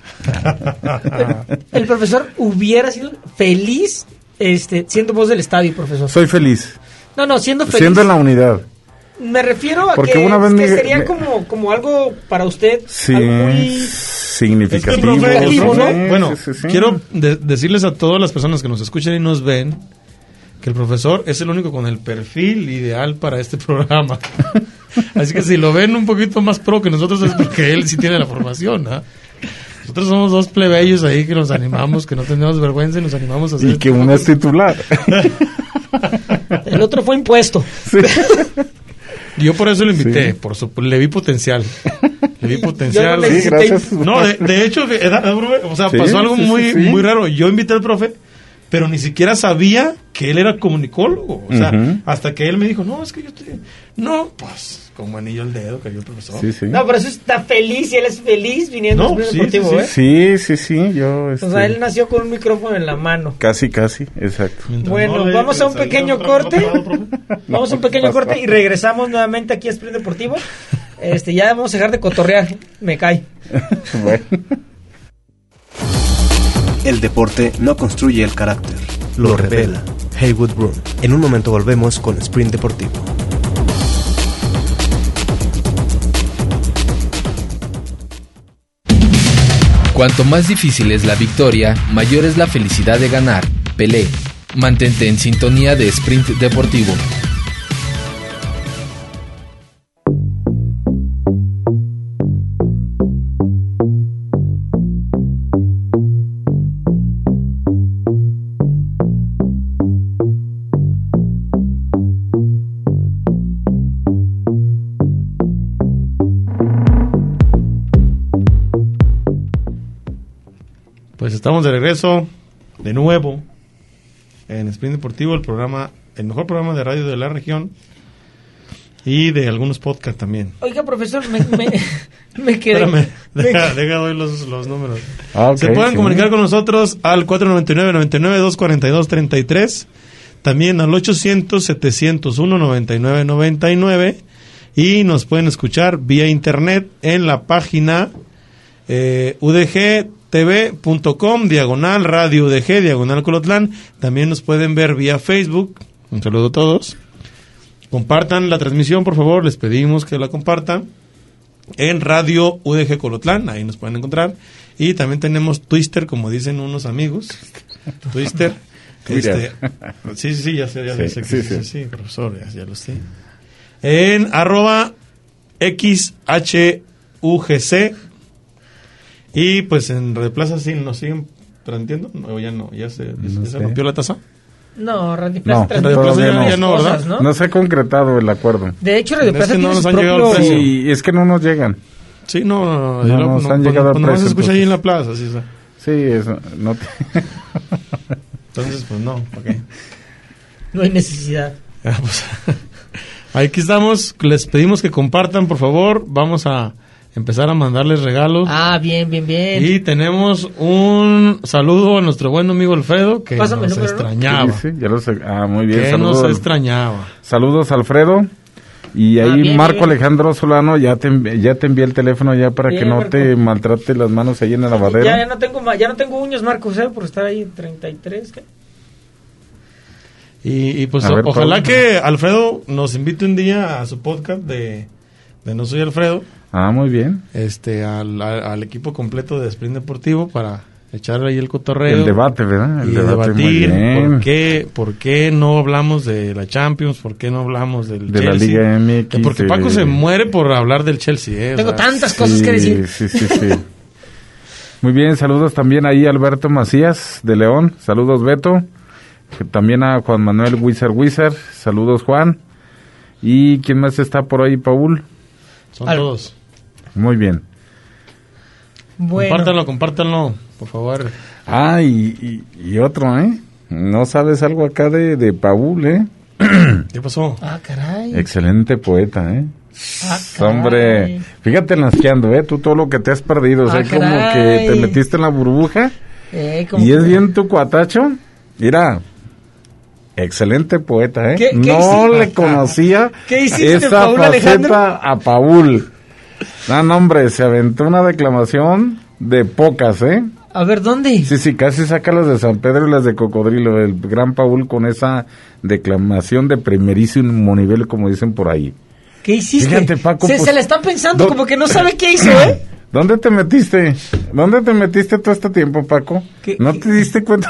El profesor hubiera sido feliz este, siendo voz del estadio, profesor. Soy feliz. No, no, siendo feliz. Siendo en la unidad. Me refiero a Porque que, una vez que me- sería me- como, como algo para usted. Sí. Algo muy... Significativo. Es que, profe, el Significativo, profe- ¿no? Bueno, Sí, sí, sí. quiero de- decirles a todas las personas que nos escuchan y nos ven que el profesor es el único con el perfil ideal para este programa. Así que si lo ven un poquito más pro que nosotros es porque él sí tiene la formación, ¿ah? Nosotros somos dos plebeyos ahí que nos animamos, que no tenemos vergüenza y nos animamos a hacer... Y que uno es titular. El otro fue impuesto. Sí. Yo por eso lo invité, Sí. por su, le vi potencial. Le vi Yo potencial. no Sí, necesité- gracias. No, de, de hecho, que era- o sea, Sí, pasó algo sí, sí, muy sí. muy raro. Yo invité al profe, pero ni siquiera sabía que él era comunicólogo. O sea, Ujú. hasta que él me dijo, no, es que yo estoy... No, pues, como anillo al dedo cayó el profesor. Sí, sí. No, pero eso está feliz y él es feliz viniendo No, al Espíritu sí, Deportivo, sí, ¿eh? Sí, sí, sí. Yo. O sea, este, él nació con un micrófono en la mano. Casi, casi. Exacto. Mientras Bueno, no le- vamos a un salga pequeño otra- corte. otro lado, profe. Vamos a un pequeño corte y regresamos nuevamente aquí a Sprint Deportivo. Este, ya vamos a dejar de cotorrear. Me cae. Bueno. El deporte no construye el carácter, lo revela. Haywood Broom. En un momento volvemos con Sprint Deportivo. Cuanto más difícil es la victoria, mayor es la felicidad de ganar. Pelé. Mantente en sintonía de Sprint Deportivo. Pues estamos de regreso, de nuevo, en Sprint Deportivo, el programa, el mejor programa de radio de la región y de algunos podcasts también. Oiga, profesor, me, me, me quedé. Espérame, me deja, quedé- deja doy los, los números. Ah, ok, Se pueden sí. comunicar con nosotros al cuatro nueve nueve, nueve nueve, dos cuatro dos, tres tres, también al ochocientos, setecientos uno, noventa y nueve noventa y nueve, y nos pueden escuchar vía internet en la página eh, u d g t v punto com, diagonal radio U D G, diagonal Colotlán. También nos pueden ver vía Facebook. Un saludo a todos. Compartan la transmisión, por favor, les pedimos que la compartan en Radio U D G Colotlán, ahí nos pueden encontrar. Y también tenemos Twitter, como dicen unos amigos. Twitter. Twitter. Este, sí, sí, sí, ya sé, ya Sí, sé que sí, sí, sí, sí. sí, profesor, ya, ya lo sé. En arroba X H U G C. Y pues en Radio Plaza sí nos siguen transmitiendo. No, ya no, ya se, ya No se sé. rompió la taza. No, Radio No, Plaza transmite Radio Plaza sus ya- propias ya no, cosas, ¿verdad? ¿no? No se ha concretado el acuerdo. De hecho, Radio Es Plaza que no tiene nos sus han llegado al propios... precio. Sí, es que no nos llegan. Sí, no, no, no. No, no, nos no, han no, llegado al pues nomás se precio, escucha ahí en la entonces. plaza. Sí, o sea. Sí, eso. No te- Entonces, pues no, ¿para qué? No hay necesidad. Ah, pues, aquí estamos. Les pedimos que compartan, por favor. Vamos a empezar a mandarles regalos. Ah, bien, bien, bien. Y tenemos un saludo a nuestro buen amigo Alfredo, que Pásame el nos número, ¿no? extrañaba. Sí, sí, ya lo sé. Ah, muy bien. Que Saludos, nos extrañaba. saludos, Alfredo. Y Ah, ahí bien, Marco bien. Alejandro Solano, ya te, envi- ya te envié el teléfono ya para Bien, que no Marco. te maltrate las manos ahí en el lavadero. Ya, ya no tengo ma- ya no tengo uñas, Marcos, ¿eh? Por estar ahí en treinta y tres. ¿qué? Y, y pues A o- ver, ojalá Paul. que Alfredo nos invite un día a su podcast de, de No Soy Alfredo, Ah, muy bien. este al, al, al equipo completo de Sprint Deportivo para echar ahí el cotorreo. El debate, ¿verdad? El y debate, muy debatir bien. por qué, por qué no hablamos de la Champions, por qué no hablamos del De la Chelsea. Liga M X, Que porque de- Paco se muere por hablar del Chelsea. ¿eh? O Tengo sea, tantas cosas que decir. Sí, sí, sí. Muy bien, saludos también ahí a Alberto Macías de León. Saludos, Beto. Que también a Juan Manuel Wizard Wizard. Saludos, Juan. ¿Y quién más está por ahí, Paul? Son Al- todos. Muy bien. Bueno, Compártanlo, compártanlo, por favor. Ah, y, y, y otro, ¿eh? ¿No sabes algo acá de, de Paul, eh? ¿Qué pasó? ah, caray. Excelente poeta, ¿eh? Ah, caray. Hombre, fíjate en las que ando, ¿eh? Tú todo lo que te has perdido. O sea, Ah, como caray. que te metiste en la burbuja Eh, como Y que- es bien tu cuatacho. Mira, excelente poeta, ¿eh? ¿Qué- qué no hiciste? le conocía ¿Qué hiciste, esa Paul Alejandro? faceta a Paul. No, no, hombre, se aventó una declamación de pocas, ¿eh? A ver, ¿dónde? Sí, sí, casi saca las de San Pedro y las de Cocodrilo, el gran Paul con esa declamación de primerísimo nivel, como dicen por ahí. ¿Qué hiciste? Fíjate, Paco, se, pues, se le está pensando do- como que no sabe qué hizo, ¿eh? ¿Dónde te metiste? ¿Dónde te metiste todo este tiempo, Paco? ¿Qué- ¿No qué- te diste cuenta?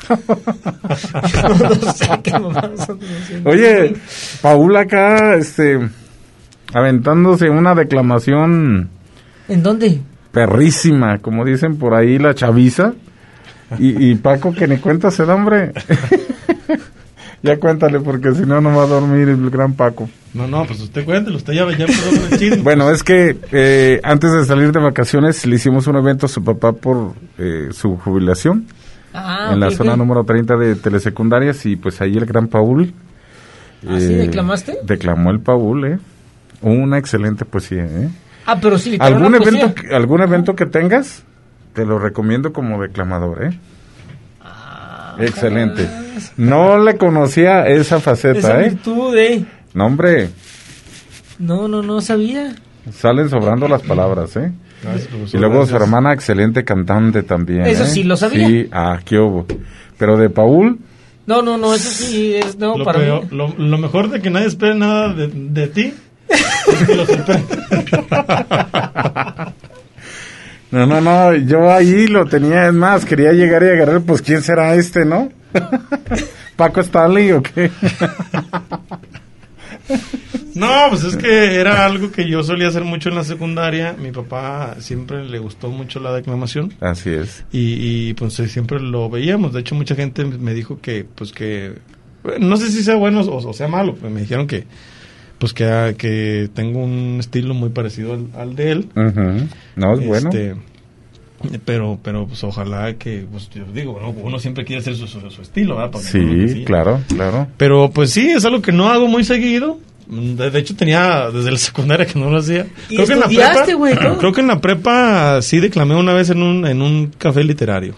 no sé qué mamadas ando haciendo. Oye, Paul acá, este, aventándose una declamación ¿En dónde? perrísima, como dicen por ahí la chaviza, y, y Paco que ni cuenta se da, hombre. Ya cuéntale, porque si no, no va a dormir el gran Paco. No, no, pues usted cuéntelo, usted ya, ya empezó con el chisme. Bueno, es que eh, antes de salir de vacaciones le hicimos un evento a su papá por eh, su jubilación Ah, en la ok, zona ok. número treinta de telesecundarias, y pues ahí el gran Paul. ¿Ah, sí? ¿Declamaste? Declamó el Paul, ¿eh? Una excelente poesía, ¿eh? Ah, pero sí, literal, ¿Algún una evento, poesía. que- algún evento que tengas? Te lo recomiendo como declamador, ¿eh? Ah, Excelente. No le conocía esa faceta, esa ¿eh? virtud, ¿eh? No, hombre, No, no, no sabía. salen sobrando las palabras, ¿eh? Gracias, profesor, Y luego su gracias. hermana, excelente cantante también. Eso ¿eh? sí lo sabía. Sí, ah, qué hubo. Pero de Paul, No, no, no, eso sí es nuevo Lo, para peor- mí. lo, lo mejor de que nadie espere nada de, de ti es que lo sorprende. no, no, no, yo ahí lo tenía, es más, quería llegar y agarrar, pues, ¿quién será este, no? ¿Paco Stanley o qué? No, pues es que era algo que yo solía hacer mucho en la secundaria. Mi papá siempre le gustó mucho la declamación. Así es. Y, y pues eh, siempre lo veíamos. De hecho, mucha gente me dijo que, pues que, bueno, no sé si sea bueno o, o sea malo, pero me dijeron que, pues que, ah, que tengo un estilo muy parecido al, al de él. Ujú. No, es bueno. Este, pero, pero pues ojalá que, pues yo digo, bueno, uno siempre quiere hacer su, su, su estilo, ¿verdad? Porque uno- Sí, claro, claro. Pero pues sí, es algo que no hago muy seguido. De, de hecho tenía desde la secundaria que no lo hacía. ¿Y Creo que en la estudiaste, prepa, güey, todo? creo que en la prepa sí declamé una vez en un en un café literario.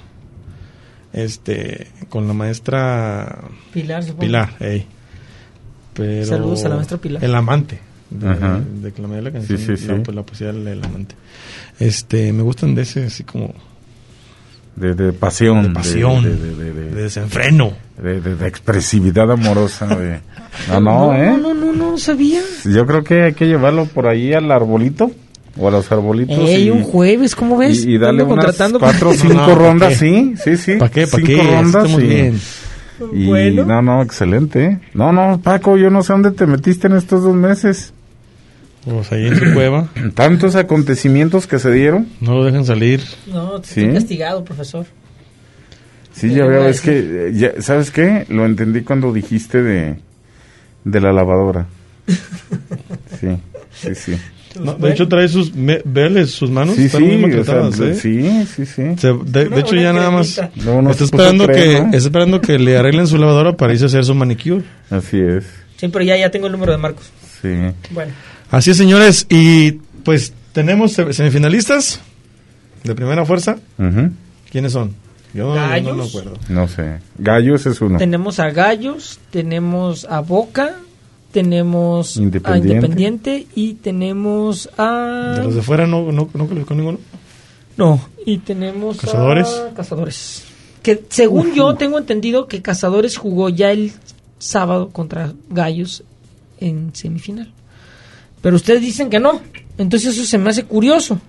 Este, con la maestra Pilar, supongo. Pilar, ey. Pero Saludos a la maestra Pilar. El amante. De- Ajá. declamé la canción, Sí, sí, la, sí. pues, la poesía del el amante. Este, me gustan de ese así como De, de pasión. de pasión, De, de, de, de, de- de- desenfreno. de- de- de expresividad amorosa. de- No, no, no, ¿eh? no, no, no, no sabía. Yo creo que hay que llevarlo por ahí al arbolito. O a los arbolitos. Ey, y, un jueves, ¿cómo ves? y, y darle Ando unas contratando cuatro o con- cinco No, ¿pa' rondas, qué? sí, sí, sí. ¿Para qué? ¿Para Cinco qué? rondas Estamos y, bien. y Bueno. no, no, excelente. ¿eh? No, no, Paco, yo no sé dónde te metiste en estos dos meses. Pues ahí en su cueva, Tantos acontecimientos que se dieron. no lo dejan salir. No, te ¿Sí? estoy castigado, profesor. Sí, ¿Qué ya le veo, iba a es que, eh, ya, ¿sabes qué? Lo entendí cuando dijiste de, de la lavadora. Sí, sí, sí. No, de hecho trae sus, me, vele sus manos, Sí, están sí, muy o sea, maltratadas, ¿eh? sí, sí, sí. Se- de, Una- de hecho una ya nada más cremita. Luego no está se puso esperando que crema. está esperando que le arreglen su lavadora para irse a hacer su manicure. Así es, Sí, pero ya, ya tengo el número de Marcos. sí. Bueno, Así es, señores, y pues tenemos se- semifinalistas de primera fuerza. Ujú. ¿Quiénes son? Yo no, Gallos. no me acuerdo. No sé. Gallos es uno. tenemos a Gallos, tenemos a Boca, tenemos a Independiente. Independiente y tenemos a... De los de fuera no, no, no calificó ninguno. No, y tenemos ¿Cazadores? a Cazadores. Que según yo tengo entendido que Cazadores jugó ya el sábado contra Gallos en semifinal. Pero ustedes dicen que no. Entonces eso se me hace curioso.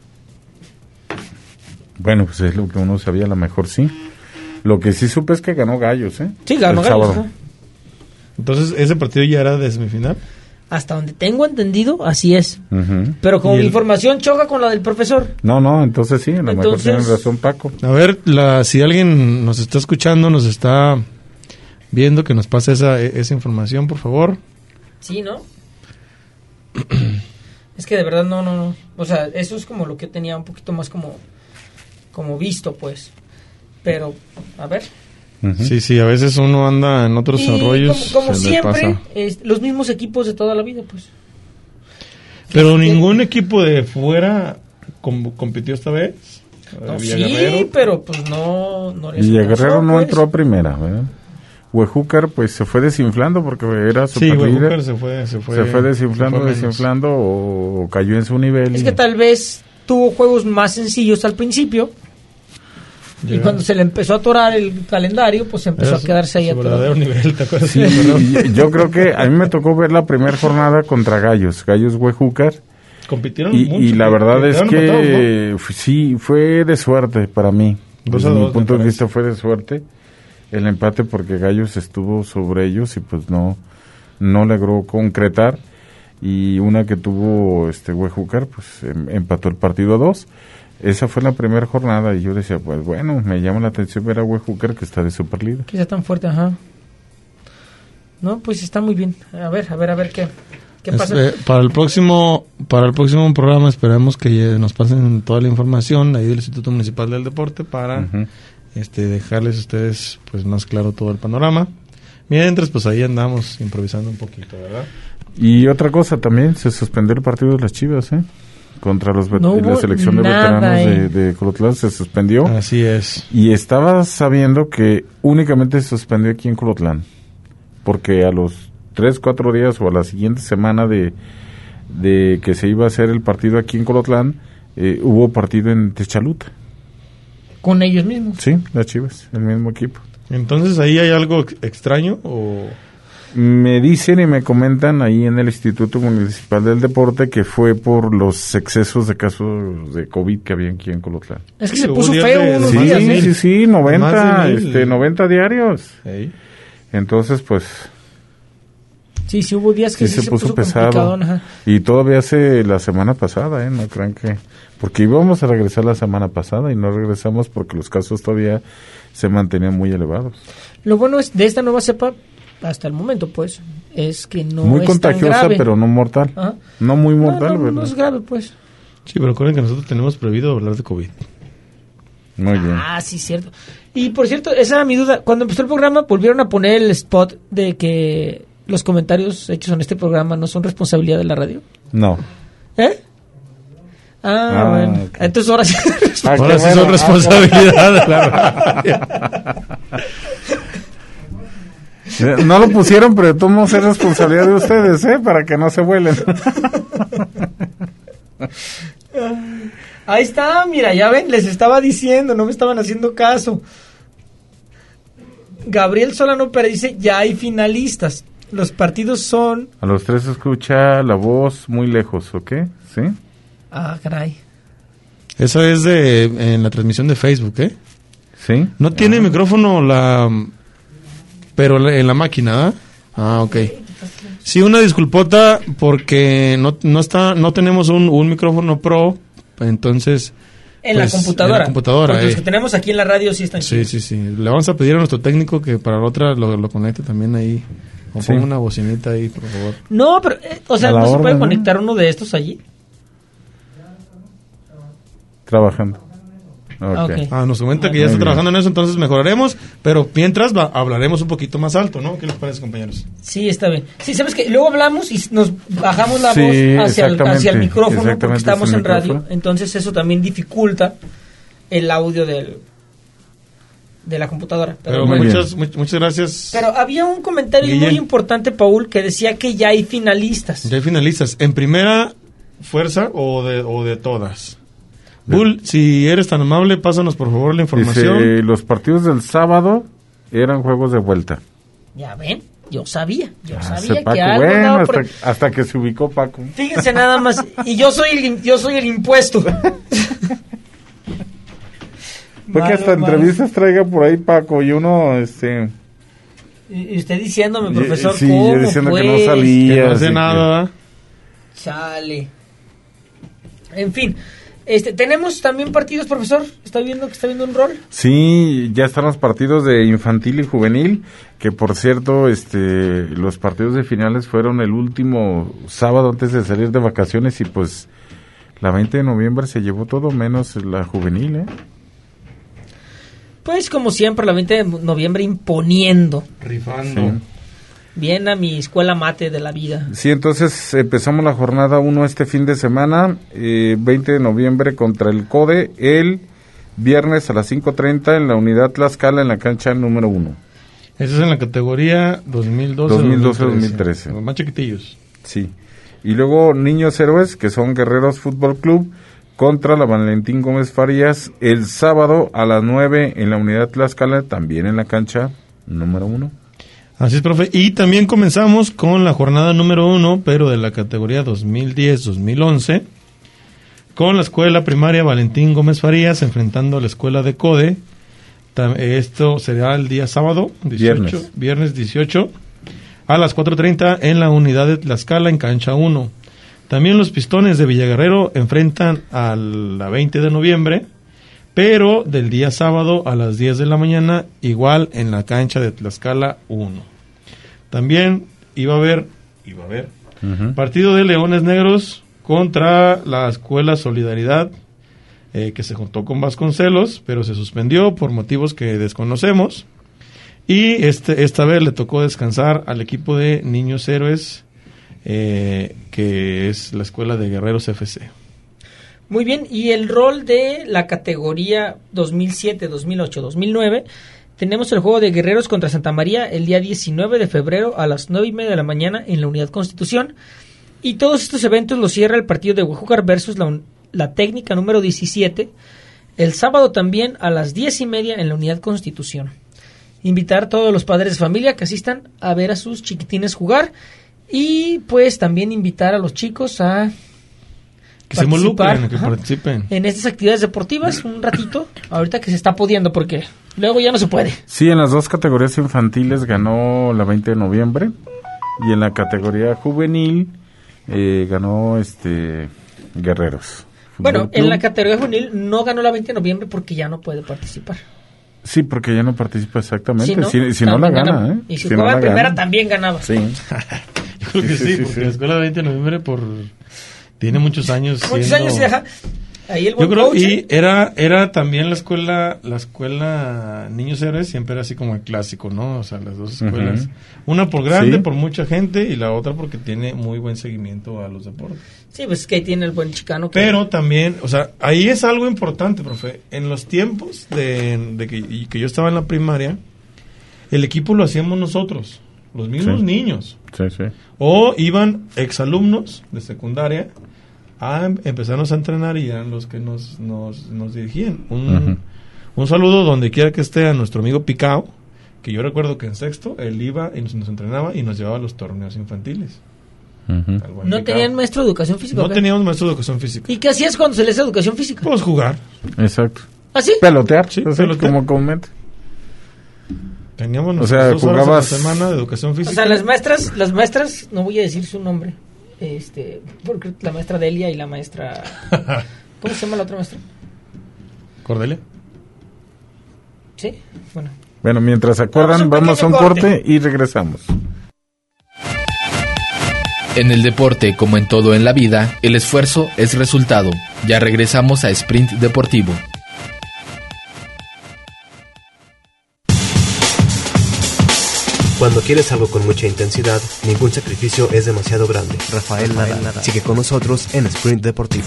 Bueno, pues es lo que uno sabía, a lo mejor sí. Lo que sí supe es que ganó Gallos, ¿eh? Sí, ganó El Gallos. sábado. ¿no? Entonces, ese partido ya era de semifinal. Hasta donde tengo entendido, así es. Ujú. Pero como Y mi el- información choca con la del profesor. No, no, entonces sí, a lo mejor Entonces- tienes razón, Paco. A ver, la, si alguien nos está escuchando, nos está viendo, que nos pase esa, e- esa información, por favor. Sí, ¿no? Es que de verdad no, no, no. O sea, eso es como lo que yo tenía un poquito más como, como visto, pues. Pero, a ver. Ujú. Sí, sí, a veces uno anda en otros Y rollos. como, como se le siempre, pasa. es- los mismos equipos de toda la vida, pues. Pero ningún equipo de fuera com- compitió esta vez. No, sí, pero pues no, no les Villaguerrero no pues. entró a primera, ¿verdad? Huejúcar pues se fue desinflando porque era Sí, super líder. Huejúcar se fue, se fue, se fue desinflando, se fue menos. desinflando o cayó en su nivel. Es y- que tal vez tuvo juegos más sencillos al principio y Llega- cuando se le empezó a atorar el calendario, pues empezó Era a quedarse ahí su atorado. verdadero nivel, ¿te acuerdas? Sí, y- yo creo que a mí me tocó ver la primera jornada contra Gallos, Gallos Huejúcar. Compitieron Y, mucho. y la verdad es quedaron empatados, que f- sí, fue de suerte para mí. Dos Desde a mi dos, punto me de parece. vista fue de suerte el empate porque Gallos estuvo sobre ellos y pues no no logró concretar. Y una que tuvo este Huejúcar, pues em- empató el partido a dos. Esa fue la primera jornada y yo decía, pues bueno, me llama la atención ver a Huejúcar que está de super líder. Que sea tan fuerte, ajá. No, pues está muy bien. A ver, a ver, a ver qué, qué pasa. Este, para el próximo para el próximo programa esperamos que eh, nos pasen toda la información ahí del Instituto Municipal del Deporte para Ujú. este dejarles a ustedes pues más claro todo el panorama. Mientras pues ahí andamos improvisando un poquito, ¿verdad? Y otra cosa también, se suspendió el partido de las Chivas, ¿eh? Contra los vet- No la hubo selección de nada, veteranos eh. de, de Colotlán se suspendió. Así es. Y estaba sabiendo que únicamente se suspendió aquí en Colotlán. Porque a los tres, cuatro días o a la siguiente semana de, de que se iba a hacer el partido aquí en Colotlán, eh, hubo partido en Techaluta. Con ellos mismos. Sí, las Chivas, el mismo equipo. Entonces ahí hay algo ex- extraño o Me dicen y me comentan ahí en el Instituto Municipal del Deporte que fue por los excesos de casos de COVID que había aquí en Colotlán. Es que Sí, se hubo puso días feo de- unos Sí, más de días. mil. ¿eh? sí, sí, noventa, Más de mil. este, noventa diarios. Ahí. Entonces, pues, Sí, sí hubo días que sí sí, se puso pesado. complicadón, ajá. Y todavía hace la semana pasada, ¿eh? No crean que... Porque íbamos a regresar la semana pasada y no regresamos porque los casos todavía se mantenían muy elevados. Lo bueno es de esta nueva cepa, hasta el momento, pues, es que no muy es tan contagiosa, grave. pero no mortal. Ajá. No muy No, mortal, no, no ¿verdad? es grave, pues. Sí, pero recuerden que nosotros tenemos prohibido hablar de COVID. Muy bien. Ah, sí, cierto. Y por cierto, esa era mi duda. Cuando empezó el programa, volvieron a poner el spot de que los comentarios hechos en este programa no son responsabilidad de la radio. No. ¿Eh? Ah, Ah, bueno. ok. Entonces ahora sí. Ah, Ahora qué sí bueno. son responsabilidad de la radio. Eh, No lo pusieron, pero de todos modos es responsabilidad de ustedes, ¿eh? Para que no se vuelen. Ahí está, mira, ya ven, les estaba diciendo, no me estaban haciendo caso. Gabriel Solano Pérez dice, ya hay finalistas. Los partidos son... A los tres se escucha la voz muy lejos, ¿ok? ¿Sí? Ah, caray. Eso es de en la transmisión de Facebook, ¿eh? ¿Sí? No tiene micrófono la pero la- en la máquina, ¿ah? Ah, ok. Sí, una disculpota porque no no está no tenemos un, un micrófono pro, entonces En pues, la computadora. En la computadora, Porque los eh. que tenemos aquí en la radio sí están Sí, chidos. sí, sí. Le vamos a pedir a nuestro técnico que para la otra lo, lo conecte también ahí. O Sí. ponga una bocinita ahí, por favor. No, pero, eh, o sea, A ¿no la se orden, puede ¿no? conectar uno de estos allí? Trabajando. Ah, Ok. ok. Ah, nos comenta que Muy ya está bien. trabajando en eso, entonces mejoraremos, pero mientras va- hablaremos un poquito más alto, ¿no? ¿Qué les parece, compañeros? Sí, está bien. Sí, ¿sabes qué? Luego hablamos y nos bajamos la Sí, voz hacia el, exactamente, hacia el micrófono porque exactamente, estamos hacia en el radio. micrófono. Entonces eso también dificulta el audio del de la computadora. Pero, Pero muy bueno. muchas, much- muchas gracias. Pero había un comentario Guillén. muy importante, Paul, que decía que ya hay finalistas. Ya hay finalistas. ¿En primera fuerza o de, o de todas? Bull, si eres tan amable, pásanos por favor la información. Dice, los partidos del sábado eran juegos de vuelta. Ya ven, yo sabía, yo Ah, sabía ese Paco, que algo bueno, andaba hasta, por- hasta que se ubicó Paco. Fíjense nada más, y yo soy el, yo soy el impuesto. Fue que hasta Malo, malo. entrevistas traiga por ahí Paco y uno, este... Y y usted diciéndome, y- profesor, sí, ¿cómo yo diciendo que no pues? salía. que no así hace que- nada. Chale. En fin, este, tenemos también partidos, profesor. ¿Está viendo que está viendo un rol? Sí, ya están los partidos de infantil y juvenil, que por cierto, este, los partidos de finales fueron el último sábado antes de salir de vacaciones y pues la veinte de noviembre se llevó todo menos la juvenil, ¿eh? Pues como siempre, la veinte de noviembre imponiendo. Rifando. Sí. Bien a mi escuela mate de la vida. Sí, entonces empezamos la jornada uno este fin de semana, eh, veinte de noviembre contra el CODE, el viernes a las cinco treinta en la unidad Tlaxcala en la cancha número uno. Eso es en la categoría dos mil doce dos mil doce dos mil trece. Los más chiquitillos. Sí. Y luego Niños Héroes, que son Guerreros Fútbol Club, contra la Valentín Gómez Farías el sábado a las nueve en la unidad Tlaxcala, también en la cancha número uno. Así es, profe. Y también comenzamos con la jornada número uno, pero de la categoría dos mil diez dos mil once, con la escuela primaria Valentín Gómez Farías enfrentando a la escuela de CODE. Esto será el día sábado, dieciocho, viernes. viernes dieciocho, a las cuatro treinta en la unidad de Tlaxcala en cancha uno. También los Pistones de Villaguerrero enfrentan a la veinte de noviembre, pero del día sábado a las diez de la mañana, igual en la cancha de Tlaxcala uno. También iba a haber, iba a haber uh-huh. partido de Leones Negros contra la Escuela Solidaridad, eh, que se juntó con Vasconcelos, pero se suspendió por motivos que desconocemos. Y este esta vez le tocó descansar al equipo de Niños Héroes, eh, que es la Escuela de Guerreros F C. Muy bien, y el rol de la categoría dos mil siete, dos mil ocho, dos mil nueve, tenemos el juego de Guerreros contra Santa María el día diecinueve de febrero a las nueve y media de la mañana en la Unidad Constitución. Y todos estos eventos los cierra el partido de Huejúcar versus la, la técnica número diecisiete, el sábado también a las diez y media en la Unidad Constitución. Invitar a todos los padres de familia que asistan a ver a sus chiquitines jugar y pues también invitar a los chicos a que se involucren, que participen en estas actividades deportivas un ratito, ahorita que se está pudiendo porque luego ya no se puede. Sí, en las dos categorías infantiles ganó la veinte de noviembre y en la categoría juvenil eh, ganó este Guerreros. Bueno, en la categoría juvenil no ganó la veinte de noviembre porque ya no puede participar. Sí, porque ya no participa exactamente. Si no, si, si no la gana, gana, ¿eh? Y si, si jugaba no en primera gana. También ganaba. Sí. Yo creo que sí, sí, sí porque sí. La escuela de veinte de noviembre por tiene muchos años. Muchos siendo... años, ajá. Ahí el buen Yo creo coach, y ¿eh? era era también la escuela la escuela Niños Héroes siempre era así como el clásico, ¿no? O sea, las dos escuelas, uh-huh. Una por grande, sí. Por mucha gente y la otra porque tiene muy buen seguimiento a los deportes. Sí, pues es que ahí tiene el buen chicano. Que... Pero también, o sea, ahí es algo importante, profe. En los tiempos de, de que, y que yo estaba en la primaria, el equipo lo hacíamos nosotros, los mismos sí. niños. Sí, sí. O iban exalumnos de secundaria a empezarnos a entrenar y eran los que nos, nos, nos dirigían. Un, uh-huh. un saludo donde quiera que esté a nuestro amigo Picao, que yo recuerdo que en sexto él iba y nos, nos entrenaba y nos llevaba a los torneos infantiles. Uh-huh. ¿No Picao. Tenían maestro de educación física? No teníamos maestro de educación física. ¿Y qué hacías cuando se les hace educación física? Pues jugar. Exacto. ¿Ah, sí? Pelotear. Sí, o sea, pelotear. Como comúnmente. Teníamos o sea, dos jugabas... horas a la semana de educación física. O sea, las maestras, las maestras, no voy a decir su nombre, este, porque la maestra Delia y la maestra, ¿cómo se llama la otra maestra? ¿Cordelia? Sí, bueno. Bueno, mientras se acuerdan, vamos a un, vamos a un corte. corte y regresamos. En el deporte, como en todo en la vida, el esfuerzo es resultado. Ya regresamos a Sprint Deportivo. Cuando quieres algo con mucha intensidad, ningún sacrificio es demasiado grande. Rafael, Rafael Nadal. Nadal. Sigue con nosotros en Sprint Deportivo.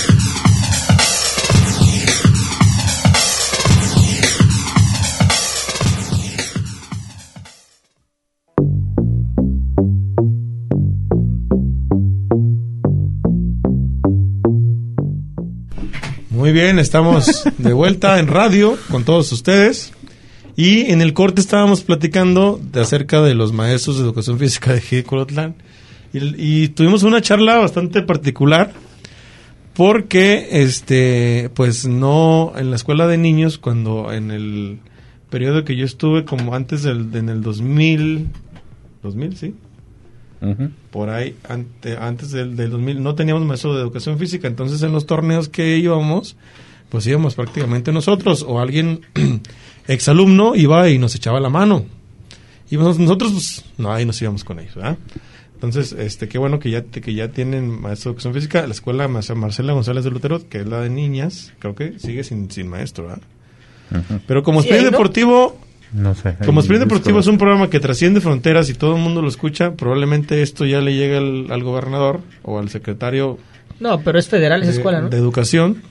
Muy bien, estamos de vuelta en radio con todos ustedes. Y en el corte estábamos platicando de acerca de los maestros de educación física de Jicolotlán. Y, y tuvimos una charla bastante particular porque, este, pues no, en la escuela de niños, cuando en el periodo que yo estuve, como antes del, en el dos mil, dos mil, sí, uh-huh. Por ahí, ante, antes del, del dos mil, no teníamos maestro de educación física. Entonces en los torneos que íbamos, pues íbamos prácticamente nosotros o alguien... exalumno iba y nos echaba la mano y nosotros pues no, ahí nos íbamos con ellos, ¿verdad? Entonces este qué bueno que ya que ya tienen maestro de educación física. La escuela Marcela González de Lutero, que es la de niñas, creo que sigue sin, sin maestro, ¿verdad? Uh-huh. Pero como Sprint sí, Deportivo no sé, como Sprint Deportivo es un programa que trasciende fronteras y todo el mundo lo escucha, probablemente esto ya le llegue al, al gobernador o al secretario. No, pero es federal esa de, escuela, ¿no? De educación.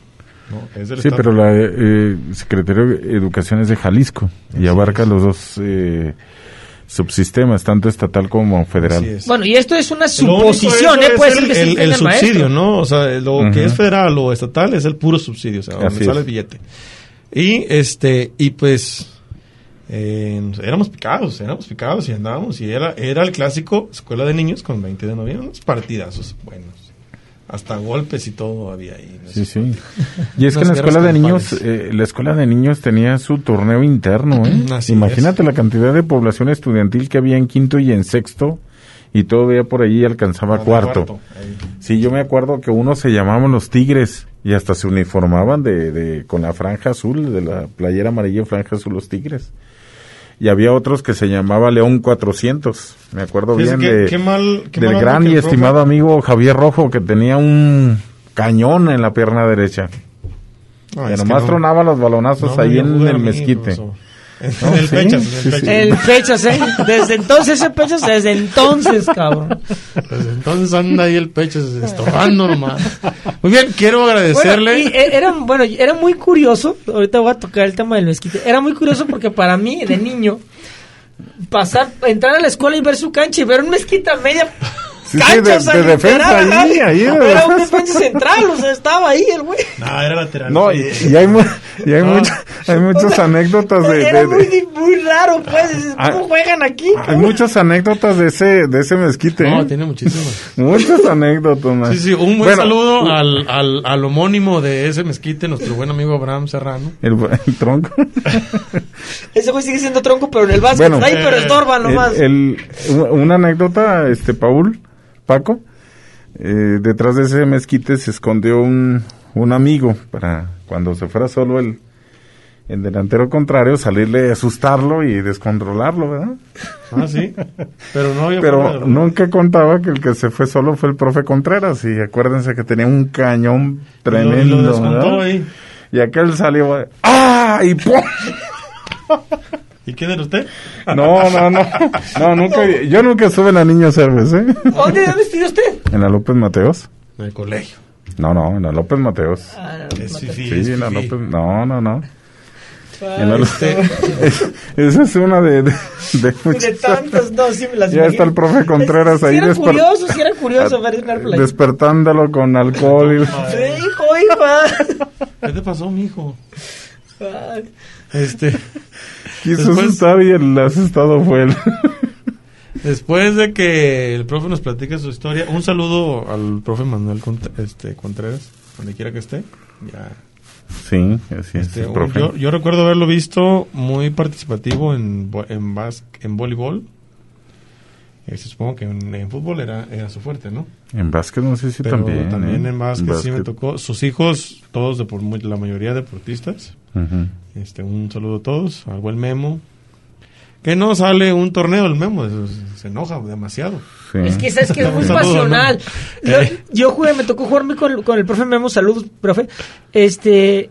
No, es del Sí, estado. pero la eh, Secretaría de Educación es de Jalisco y Así abarca es. los dos eh, subsistemas, tanto estatal como federal. Así es. Bueno, y esto es una Lo único suposición, eso ¿eh? es Puede el, ser que sí el, tenga el el subsidio, maestro. ¿no? O sea, lo Ujú. que es federal o estatal es el puro subsidio, o sea, donde Así sale es. el billete. Y este, y pues eh, éramos picados, éramos picados y andábamos, y era, era el clásico escuela de niños con veinte de noviembre, unos partidazos buenos. Hasta golpes y todo había ahí. ¿no? Sí, sí. Y es que Unas en la escuela de guerras niños, campales. eh, la escuela de niños tenía su torneo interno, ¿eh? Así Imagínate es. la cantidad de población estudiantil que había en quinto y en sexto, y todavía por ahí alcanzaba Ah, de cuarto. ahí. Sí, yo me acuerdo que unos se llamaban los Tigres y hasta se uniformaban de, de con la franja azul, de la playera amarilla y franja azul, los Tigres. Y había otros que se llamaba León cuatrocientos. Me acuerdo Fíjese bien qué- de, qué mal- qué del mal gran onda y que el profe- estimado amigo Javier Rojo, que tenía un cañón en la pierna derecha. No, que es que nomás no- tronaba los balonazos no me ahí dio en jugar a el mí, mezquite. profesor. En No, el sí, pechas, en sí, el sí. pechas. El Pechas, ¿eh? Desde entonces, ese Pechas, desde entonces, cabrón. Pues entonces anda ahí el pecho estorbando nomás. Muy bien, quiero Bueno, agradecerle. y e- era, bueno, era muy curioso, ahorita voy a tocar el tema del mezquite, era muy curioso porque para mí, de niño, pasar, entrar a la escuela y ver su cancha y ver un mezquite a media Sí, sí, cancha, de- o sea, de defensa literal, ahí, ajá. ahí de Era un defensa. defensa central, o sea, estaba ahí el güey. No, era lateral. No, y, y hay, mu- y hay, No. mucho- hay muchas anécdotas de... Era de- muy, de- di- muy raro, pues, dices, Ah, ¿cómo juegan aquí? hay muchas anécdotas de ese de ese mezquite. No, ¿eh? tiene muchísimas. Muchas anécdotas, man. Sí, sí, un buen Bueno, saludo al, al, al homónimo de ese mezquite, nuestro buen amigo Abraham Serrano. El, el tronco. Ese güey sigue siendo tronco, pero en el básquet, Bueno, ahí, pero estorba nomás. El- el- una anécdota, este, Paul, Paco, eh, detrás de ese mezquite se escondió un, un amigo para cuando se fuera solo el, el delantero contrario, salirle a asustarlo y descontrolarlo, ¿verdad? Ah, sí. Pero no había Pero forma de- nunca contaba que el que se fue solo fue el profe Contreras, y acuérdense que tenía un cañón Y lo- tremendo, y lo descontó ¿verdad? ahí. Y aquel salió, ¡ah! Y ¡pum! ¿Y quién era usted? No, no, no, no, nunca, yo nunca estuve en la Niño Cerves, ¿eh? ¿Dónde, dónde estudió usted? En la López Mateos. En el colegio. No, no, en la López Mateos. Ah, Es no te- fifí, Sí, es en la fifí. López, no, no, no. Ay, En la- Este, es- esa es una de, de, de de muchas. tantos, no, sí me las Ya está imagino. el profe Contreras Sí ahí era desper- curioso, sí era curioso ver el árbol ahí. despertándolo con alcohol. y- Sí, hijo, hijo. ¿qué te pasó, mijo? Ay. Este, Quiso Después- asustar y el asustado fue él. después de que el profe nos platique su historia, un saludo al profe Manuel Cont- este, Contreras, donde quiera que esté. Ya. Sí, así es, Este, el un- profe. yo, yo recuerdo haberlo visto muy participativo en, vo- en, bas- en voleibol. Eh, se supongo que en, en fútbol era, era su fuerte, ¿no? En básquet no sé si Pero también. también ¿eh? en básquet, sí me básquet. tocó. Sus hijos, todos, de por muy- la mayoría deportistas. Ujú. Este, un saludo a todos, al buen Memo. Que no sale un torneo el Memo, eso se, se enoja demasiado. Sí. Es que sabes que es muy Un saludo, pasional. ¿no? Yo, Eh. yo jugué, me tocó jugarme con, con el profe Memo, saludos, profe. Este,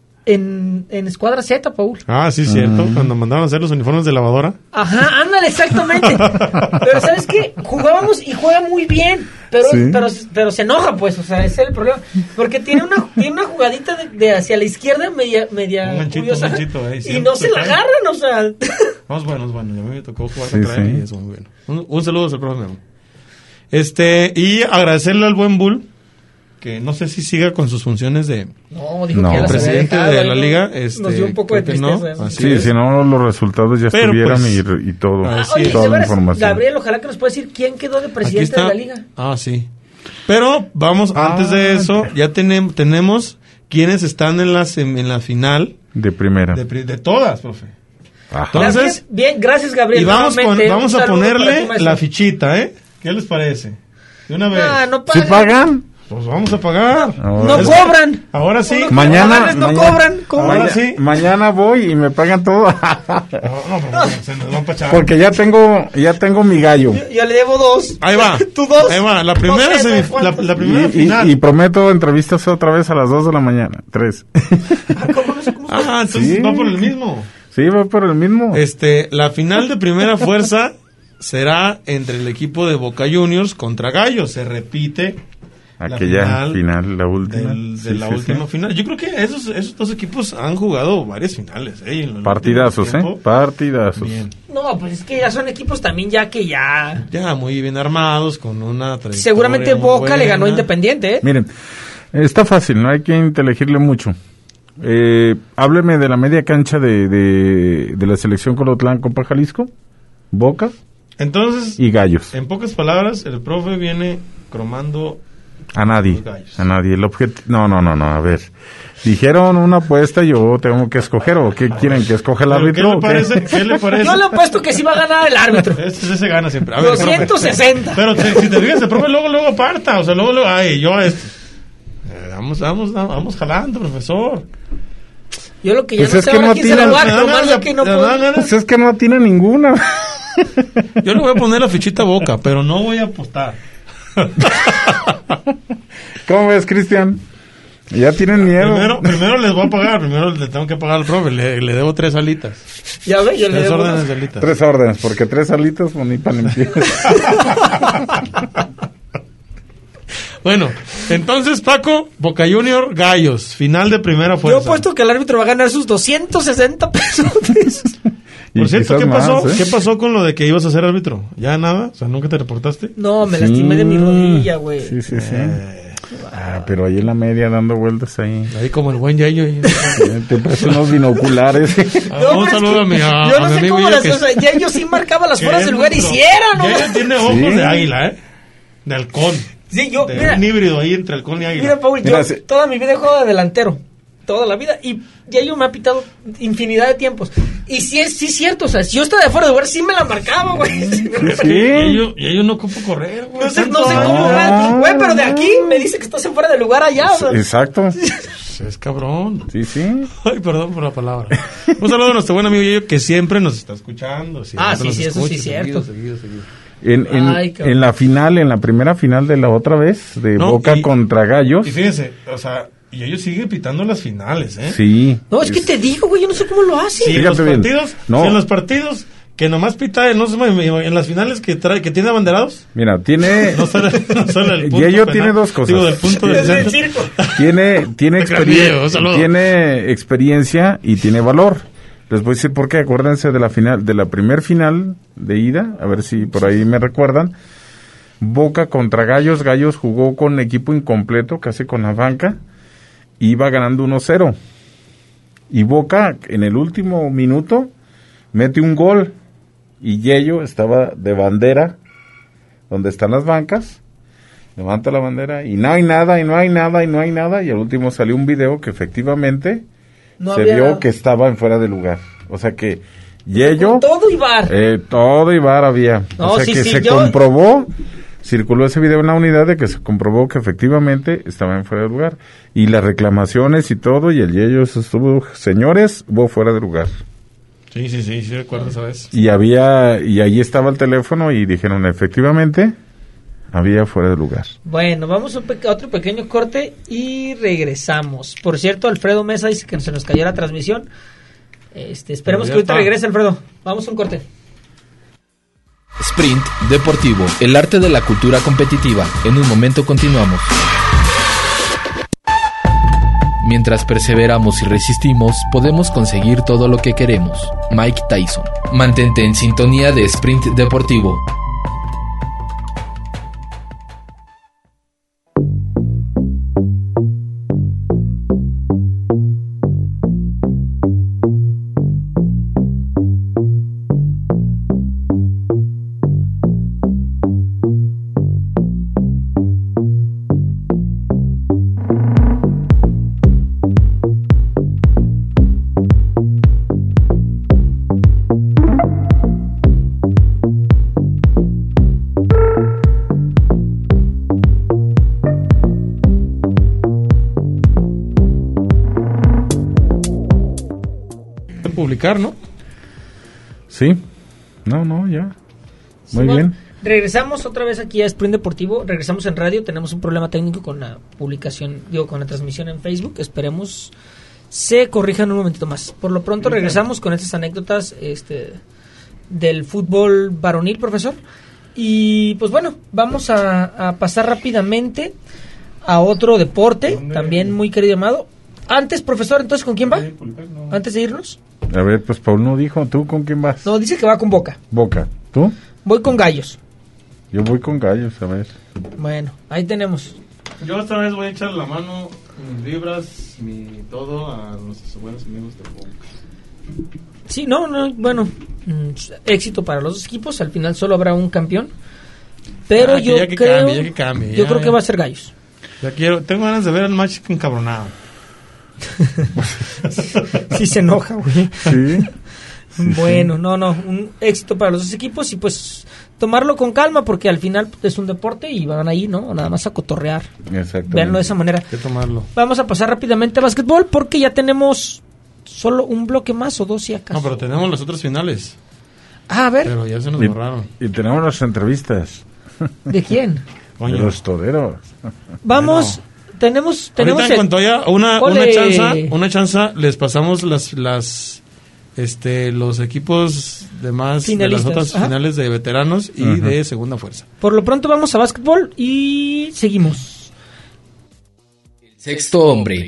en, en Escuadra Z, Paul. Ah, sí, cierto. Mm. Cuando mandaron a hacer los uniformes de lavadora. Ajá, ándale, exactamente. Pero ¿sabes qué? Jugábamos y juega muy bien, pero, Sí. pero, pero se enoja, pues, o sea, ese es el problema. Porque tiene una, tiene una jugadita de, de hacia la izquierda media, media Un ganchito, curiosa, un ganchito, ahí, y siempre no se se la cae. agarran, o sea. No, es bueno, es bueno. Y a mí me tocó jugar Sí, contra él sí. y eso muy bueno. Un, un saludo al profe Memo. Este, y agradecerle al buen Bull, que no sé si siga con sus funciones de No, dijo No. que ya las había presidente dejado, de ahí la nos- liga. nos Este, dio un poco de creo que no. tristeza. eso. Así Sí, es. si no los resultados ya Pero, estuvieran pues, y, y todo. ah, Ah, sí, oye, toda de la veras, información. Gabriel, ojalá que nos pueda decir quién quedó de Aquí presidente está. de la liga. Ah, sí. Pero vamos, Ah, antes de eso, ya tenem- tenemos quienes están en la, sem- en la final De primera. de, pri- de todas, profe. Ajá. Entonces- Gracias, bien, gracias, Gabriel. Y vamos, con- nuevamente, vamos un a saludo para tu ponerle maestro. la fichita, ¿eh? ¿Qué les parece? De una vez. Ah, no ¿Sí pagan. pagan? Pues vamos a pagar. No, No Es- cobran. Ahora sí. Uno- Mañana, Pagarles no mañana- cobran. ¿Cómo? Ahora Maña- sí. Mañana voy y me pagan todo. No, no, pero se nos van a echar. Porque ya tengo, ya tengo mi gallo. Yo, yo le debo dos. Ahí va. Tú dos. Ahí va. La primera, No sé, semif- ¿no? ¿Cuántos? la, la primera Y, final. y- y prometo entrevistas otra vez a las dos de la mañana. Tres. Ah, ¿cómo no sé cómo? Ah, entonces Sí. va por el mismo. Sí, va por el mismo. Este, la final de primera fuerza será entre el equipo de Boca Juniors contra Gallos. Se repite Aquella final, final, la última. Del, de sí, la sí, última sí. final. Yo creo que esos, esos dos equipos han jugado varias finales. ¿eh? En los Partidazos, últimos ¿eh? tiempos. Partidazos. Bien. No, pues es que ya son equipos también ya que ya... Ya muy bien armados, con una trayectoria Seguramente muy Boca le ganó a buena. Independiente, ¿eh? Miren, está fácil, no hay que inteligirle mucho. Eh, hábleme de la media cancha de, de, de la selección Colotlán Copa Jalisco, Boca Entonces, y Gallos. en pocas palabras, el profe viene cromando... A nadie, Los Gallos. a nadie. El objeto, no, no, no, no, a ver. Dijeron una apuesta, yo tengo que escoger, ¿o qué quieren? ¿Que escoge el ¿Pero árbitro? ¿Qué le o qué? parece? ¿Qué le parece? Yo le he puesto que sí va a ganar el árbitro. Este, ese se gana siempre. A ver, doscientos sesenta. Pero te- si te fijas, el profe luego, luego aparta. O sea, luego, luego, ay, yo a este. Eh, vamos, vamos, vamos jalando, profesor. Yo lo que ya Pues no es sé que ahora no quién se la tienen- va a Me dan nomás ganas de que no de- me puedo. dan ganas- Pues es que no tiene ninguna. Yo le voy a poner la fichita a Boca, pero no voy a apostar. ¿Cómo ves, Cristian? Ya tienen miedo. Primero, primero les voy a pagar, primero le tengo que pagar al profe, le, le debo tres alitas. Ya ve, yo le Tres debo órdenes dos. de alitas. Tres órdenes, porque tres alitos, pues, ni para limpiar. Bueno, entonces Paco, Boca Junior, Gallos, final de primera Yo fuerza. he puesto que el árbitro va a ganar sus doscientos sesenta pesos. Y Por cierto, quizás ¿qué pasó? más, ¿eh? ¿Qué pasó con lo de que ibas a ser árbitro? ¿Ya nada? O sea, ¿nunca te reportaste? No, me Sí. lastimé de mi rodilla, güey. Sí, sí, sí. Eh, Ah, pero ahí en la media dando vueltas ahí. ahí como el buen Yayo. ahí. Eh, Te pasan unos binoculares. Ah, No, un pero es saludo que a mi, a, yo a no mi sé amigo cómo Yayo las que- cosas. Ya yo sí marcaba las que fueras es del lugar y nuestro- si era, ¿no? Yayo tiene ojos Sí. de águila, ¿eh? De halcón. Sí, yo, De mira, un híbrido ahí entre halcón y águila. mira, Paul, Mira, yo se- toda mi vida he jugado de delantero. Toda la vida. Y ya yo me ha pitado infinidad de tiempos. Y sí es sí es cierto, o sea, si yo estaba de fuera de lugar, sí me la marcaba, güey. Es que Yayo, Yayo no ocupo correr, güey. No sé, no Tanto- sé cómo No. va. Güey, pero de aquí me dice que estás en fuera de lugar allá. O sea, Exacto. Es cabrón. Sí, sí. Ay, perdón por la palabra. Un saludo a nuestro buen amigo Yayo que siempre nos está escuchando. Siempre Ah, sí, nos sí, eso sí es escucha, cierto. seguido, seguido, seguido. En, en, Ay, cabrón. en la final, en la primera final de la otra vez, de No, Boca y- contra Gallos. Y fíjense, o sea, y ellos siguen pitando las finales, ¿eh? Sí. no, es que te digo, güey, yo no sé cómo lo hace. Sí, en los Fíjate bien. partidos, No. sí, en los partidos que nomás pita, no sé, en las finales que trae, que tiene abanderados, Mira, tiene, no sale, no sale el punto Yayo penal. tiene dos cosas. Digo, del punto del Es el centro. circo. tiene, tiene, Te experien- cambié, un saludo. tiene experiencia y tiene valor. Les voy a decir por qué. Acuérdense de la final, de la primer final de ida, a ver si por ahí me recuerdan. Boca contra Gallos. Gallos jugó con equipo incompleto, casi con la banca. Iba ganando uno cero. Y Boca, en el último minuto, mete un gol. Y Yello estaba de bandera, donde están las bancas. Levanta la bandera y no hay nada, y no hay nada, y no hay nada. Y al último salió un video que efectivamente No se había- vio que estaba en fuera de lugar. O sea que Yello, Con todo y bar. eh, todo y bar había. No, o sea sí, que sí, se yo- comprobó, circuló ese video en la unidad de que se comprobó que efectivamente estaba en fuera de lugar. Y las reclamaciones y todo, y el Yello estuvo, señores, hubo fuera de lugar. Sí, sí, sí, sí recuerdo esa vez. Y había, y ahí estaba el teléfono y dijeron efectivamente había fuera de lugar. Bueno, vamos a, un pe- a otro pequeño corte y regresamos. Por cierto, Alfredo Mesa dice que se nos cayó la transmisión. Este, esperemos Pero que ya ahorita está. regrese, Alfredo. Vamos a un corte. Sprint Deportivo, el arte de la cultura competitiva. En un momento continuamos. Mientras perseveramos y resistimos, podemos conseguir todo lo que queremos. Mike Tyson. Mantente en sintonía de Sprint Deportivo. Publicar, ¿no? Sí, no, no, ya. Muy Simón, bien. Regresamos otra vez aquí a Sprint Deportivo. Regresamos en radio. Tenemos un problema técnico con la publicación, digo, con la transmisión en Facebook. Esperemos se corrijan un momentito más. Por lo pronto regresamos con estas anécdotas este, del fútbol varonil, profesor. Y pues bueno, vamos a, a pasar rápidamente a otro deporte, también muy querido y amado. Antes, profesor, entonces, ¿con quién va? Antes de irnos. A ver, pues Paul no dijo, ¿tú con quién vas? No, dice que va con Boca. Boca, ¿tú? Voy con Gallos. Yo voy con Gallos, a ver. Bueno, ahí tenemos. Yo esta vez voy a echar la mano, mis vibras, mi todo a nuestros buenos amigos de Boca. Sí, no, no, bueno, mm, éxito para los dos equipos. Al final solo habrá un campeón. Pero Ah, que yo ya que creo, cambie, ya que cambie, yo ya, creo que ya. va a ser Gallos. Ya quiero, tengo ganas de ver al match encabronado. Sí se enoja, güey. Sí. Bueno, no, no, un éxito para los dos equipos y pues tomarlo con calma porque al final es un deporte y van ahí, ¿no? Nada más a cotorrear. Exactamente. Véanlo de esa manera. Hay que tomarlo. Vamos a pasar rápidamente a básquetbol porque ya tenemos solo un bloque más o dos si acaso. No, pero tenemos las otras finales. Ah, a ver, Pero ya se nos Y, borraron. y tenemos las entrevistas ¿de quién? de Coño. los toderos. Vamos, tenemos, tenemos Ahorita en cuanto haya una, ¡Ole! una chanza, una chanza, les pasamos las, las, este, los equipos de más de las Finalistas, otras ajá. finales de veteranos y Ujú. de segunda fuerza. Por lo pronto vamos a básquetbol y seguimos. Sexto hombre.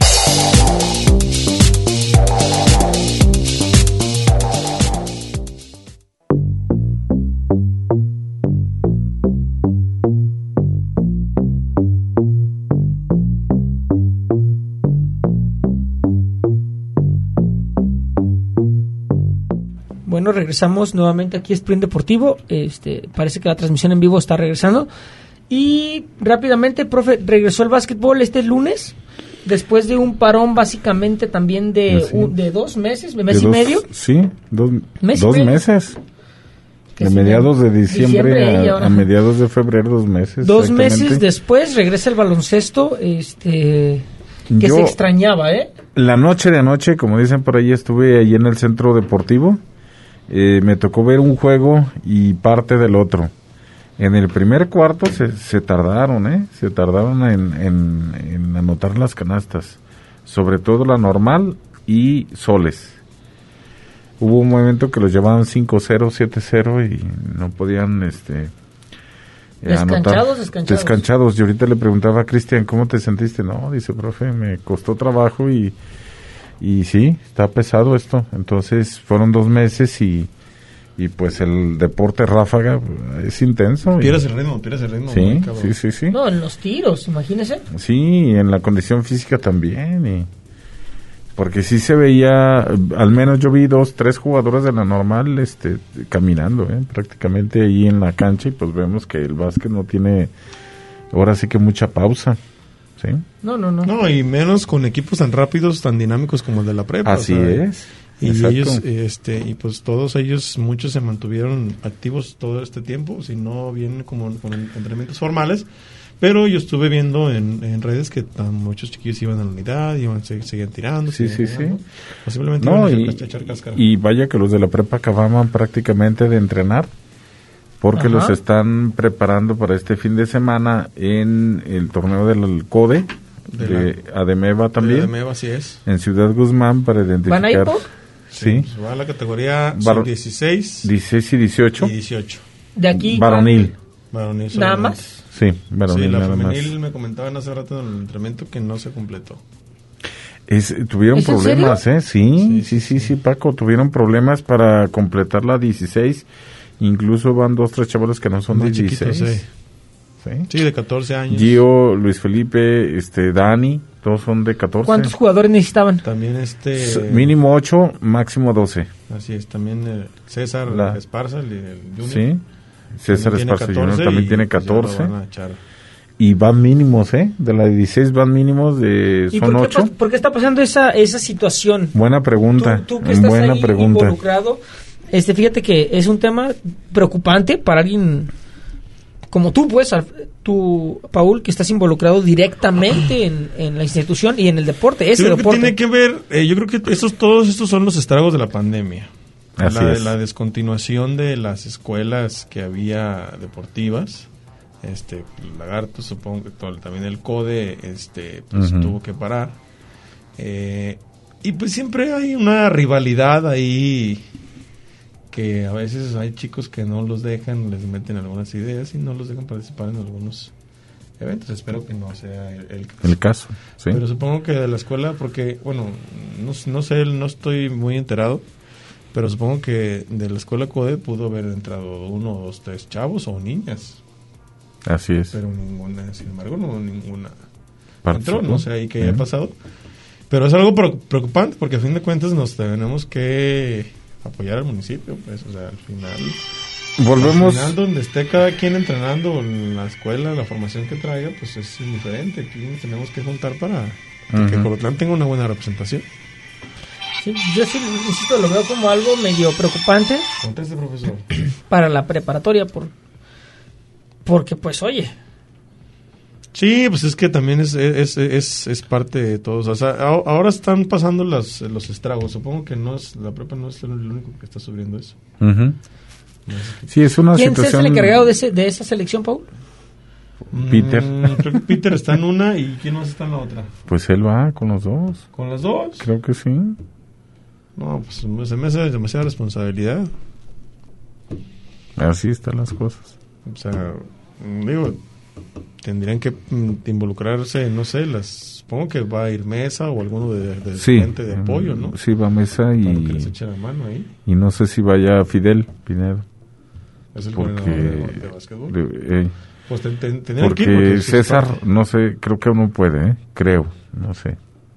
Bueno, regresamos nuevamente aquí a Sprint Deportivo. Este, parece que la transmisión en vivo está regresando. Y rápidamente, profe, regresó el básquetbol este lunes, después de un parón básicamente también de, Así un- es. de dos meses, mes De y dos- medio. Sí, dos, ¿Mes y dos medio? meses. Que De sí, mediados de diciembre diciembre, y a, ahora- a mediados de febrero, dos meses. Dos meses exactamente. después regresa el baloncesto, este, que Yo- se extrañaba, ¿eh? La noche de anoche, como dicen por ahí, estuve ahí en el centro deportivo. Eh, me tocó ver un juego y parte del otro. En el primer cuarto se, se tardaron, ¿eh? Se tardaron en, en, en anotar las canastas. Sobre todo la normal y soles. Hubo un momento que los llevaban cinco cero, siete cero y no podían este, eh, Descanchados, anotar. descanchados. Descanchados. Y ahorita le preguntaba a Cristian, ¿cómo te sentiste? No, dice, profe, me costó trabajo y, y sí, está pesado esto. Entonces fueron dos meses y, y pues el deporte ráfaga es intenso. y- Pierdes el ritmo, pierdes el ritmo. Sí, muy cabrón. sí, sí, sí. No, en los tiros, imagínese. Sí, y en la condición física también. Y porque sí se veía, al menos yo vi dos, tres jugadores de la normal este, caminando, ¿eh? Prácticamente ahí en la cancha y pues vemos que el básquet no tiene, ahora sí que mucha pausa. ¿Sí? No, no, no. No, y menos con equipos tan rápidos, tan dinámicos como el de la prepa. Así o sea, es. Y Exacto. ellos, este, y pues todos ellos, muchos se mantuvieron activos todo este tiempo, si no bien como con entrenamientos formales, pero yo estuve viendo en, en redes que tan, muchos chiquillos iban a la unidad, iban, se, seguían tirando, Sí, seguían sí, tirando, sí. o simplemente No, iban a y, echar- echar cáscara. y vaya que los de la prepa acababan prácticamente de entrenar porque Ajá. los están preparando para este fin de semana en el torneo del CODE De de, Ademeva también De Meva, así es. en Ciudad Guzmán para identificar. ¿Van a ir, Pau? Sí, Pues va a la categoría Varo- sub dieciséis dieciséis y dieciocho. y dieciocho. De aquí. Varonil. Varonil Nada solamente. más. Sí, Sí, varonil la nada más. femenil me comentaban hace rato en el entrenamiento que no se completó. Es- tuvieron ¿Es en problemas, ¿eh? Sí, Sí, sí, sí, sí, sí, Paco, tuvieron problemas para completar la dieciséis. Incluso van dos, tres chavales que no son Muy de chiquitos, dieciséis. sí. Sí. Sí, de catorce años. Gio, Luis Felipe, este, Dani, todos son de catorce. ¿Cuántos jugadores necesitaban? También este... S- Mínimo ocho, máximo doce. Así es, también eh, César La- Esparza, el, el junior. Sí. César también tiene Esparza Junior catorce también y, tiene pues, ya lo catorce. van a echar. Y van mínimos, ¿eh? De la dieciséis van mínimos, de ¿Y son por qué, ocho. pas- por qué está pasando esa, esa situación? Buena pregunta. Tú, tú que estás buena ahí pregunta. involucrado, este, fíjate que es un tema preocupante para alguien como tú, pues, al- tú, Paul, que estás involucrado directamente en, en la institución y en el deporte, ese Yo creo que deporte. tiene que ver, eh, yo creo que estos, todos estos son los estragos de la pandemia. Así la, es. la descontinuación de las escuelas que había deportivas. Este, Lagarto, supongo que todo- también el CODE este, pues, Ujú. tuvo que parar. Eh, y pues siempre hay una rivalidad ahí que a veces hay chicos que no los dejan, les meten algunas ideas y no los dejan participar en algunos eventos. Espero que no sea el, el caso. El caso, sí. Pero supongo que de la escuela, porque, bueno, no, no sé, no estoy muy enterado, pero supongo que de la escuela CODE pudo haber entrado uno, dos, tres chavos o niñas. Así es. Pero ninguna, sin embargo, no ninguna Participó. entró, no sé ahí qué haya Uh-huh. pasado. Pero es algo preocupante porque a fin de cuentas nos tenemos que apoyar al municipio, pues, o sea, al final... Volvemos... Al final, donde esté cada quien entrenando en la escuela, la formación que traiga, pues es indiferente. Aquí nos tenemos que juntar para uh-huh. que Colotlán tenga una buena representación. Sí, yo sí, insisto, lo veo como algo medio preocupante. Conteste, profesor. Para la preparatoria, por porque pues, oye... Sí, pues es que también es es, es, es parte de todos. O sea, ahora están pasando las, los estragos. Supongo que no es la prepa no es el único que está sufriendo eso. Uh-huh. Sí, es una ¿Quién situación... es el encargado de, ese, de esa selección, Paul? Peter. Mm, creo que Peter está en una y ¿quién más está en la otra? Pues él va con los dos. ¿Con las dos? Creo que sí. No, pues se me hace demasiada responsabilidad. Así están las cosas. O sea, digo, tendrían que involucrarse, no sé, las supongo que va a ir Mesa o alguno de, de, sí, gente de apoyo, ¿no? Sí, va Mesa y... Para que les eche la mano ahí. Y no sé si vaya Fidel Pinedo. Es el porque coordinador de, de básquetbol. De, eh, pues ten, ten, porque equipo, que César, no sé, creo que uno puede, ¿eh? Creo, no sé.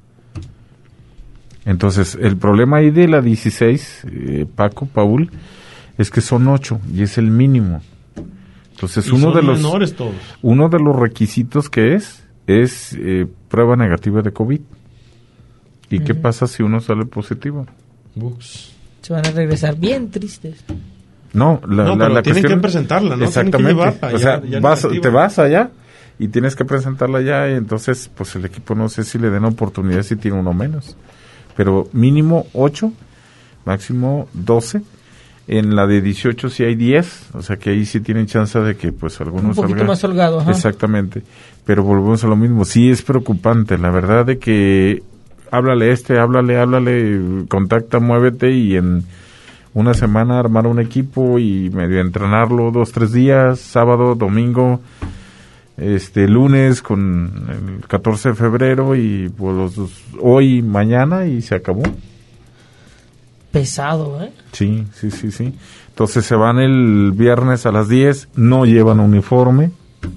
Entonces, el problema ahí de la dieciséis, eh, Paco, Paul, es que son ocho y es el mínimo. Entonces, uno de los menores todos. Uno de los requisitos que es es eh, prueba negativa de COVID. ¿Y uh-huh. qué pasa si uno sale positivo? Ups. Se van a regresar bien tristes. No, la, no, la, pero la tienen cuestión, que presentarla, ¿no? Exactamente. Allá, o sea, ya vas, te vas allá y tienes que presentarla allá y entonces, pues el equipo no sé si le den oportunidad si tiene uno menos. Pero mínimo ocho, máximo doce. En la de dieciocho sí hay diez, o sea que ahí sí tienen chance de que pues algunos un poquito salgan. más holgado, ajá. Exactamente. Pero volvemos a lo mismo, sí es preocupante, la verdad de que háblale este, háblale, háblale, contacta, muévete y en una semana armar un equipo y medio entrenarlo dos, tres días, sábado, domingo, este lunes con el catorce de febrero y pues los dos, hoy, mañana y se acabó. Pesado, ¿eh? Sí, sí, sí, sí. Entonces se van el viernes a las diez, no llevan uniforme.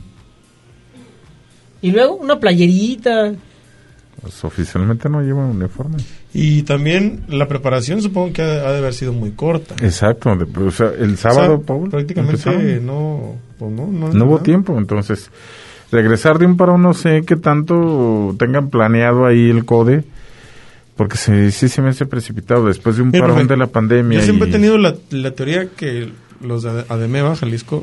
Y luego una playerita. Pues oficialmente no llevan uniforme. Y también la preparación supongo que ha, ha de haber sido muy corta. Exacto, de, o sea, el sábado, o sea, Paul, prácticamente no, pues no, no, no hubo nada. tiempo, entonces regresar de un paro no sé qué tanto tengan planeado ahí el CODE, porque se, sí se me hace precipitado después de un Pero, parón profe, de la pandemia. Yo siempre y... he tenido la, la teoría que los de ADEMEVA, Jalisco,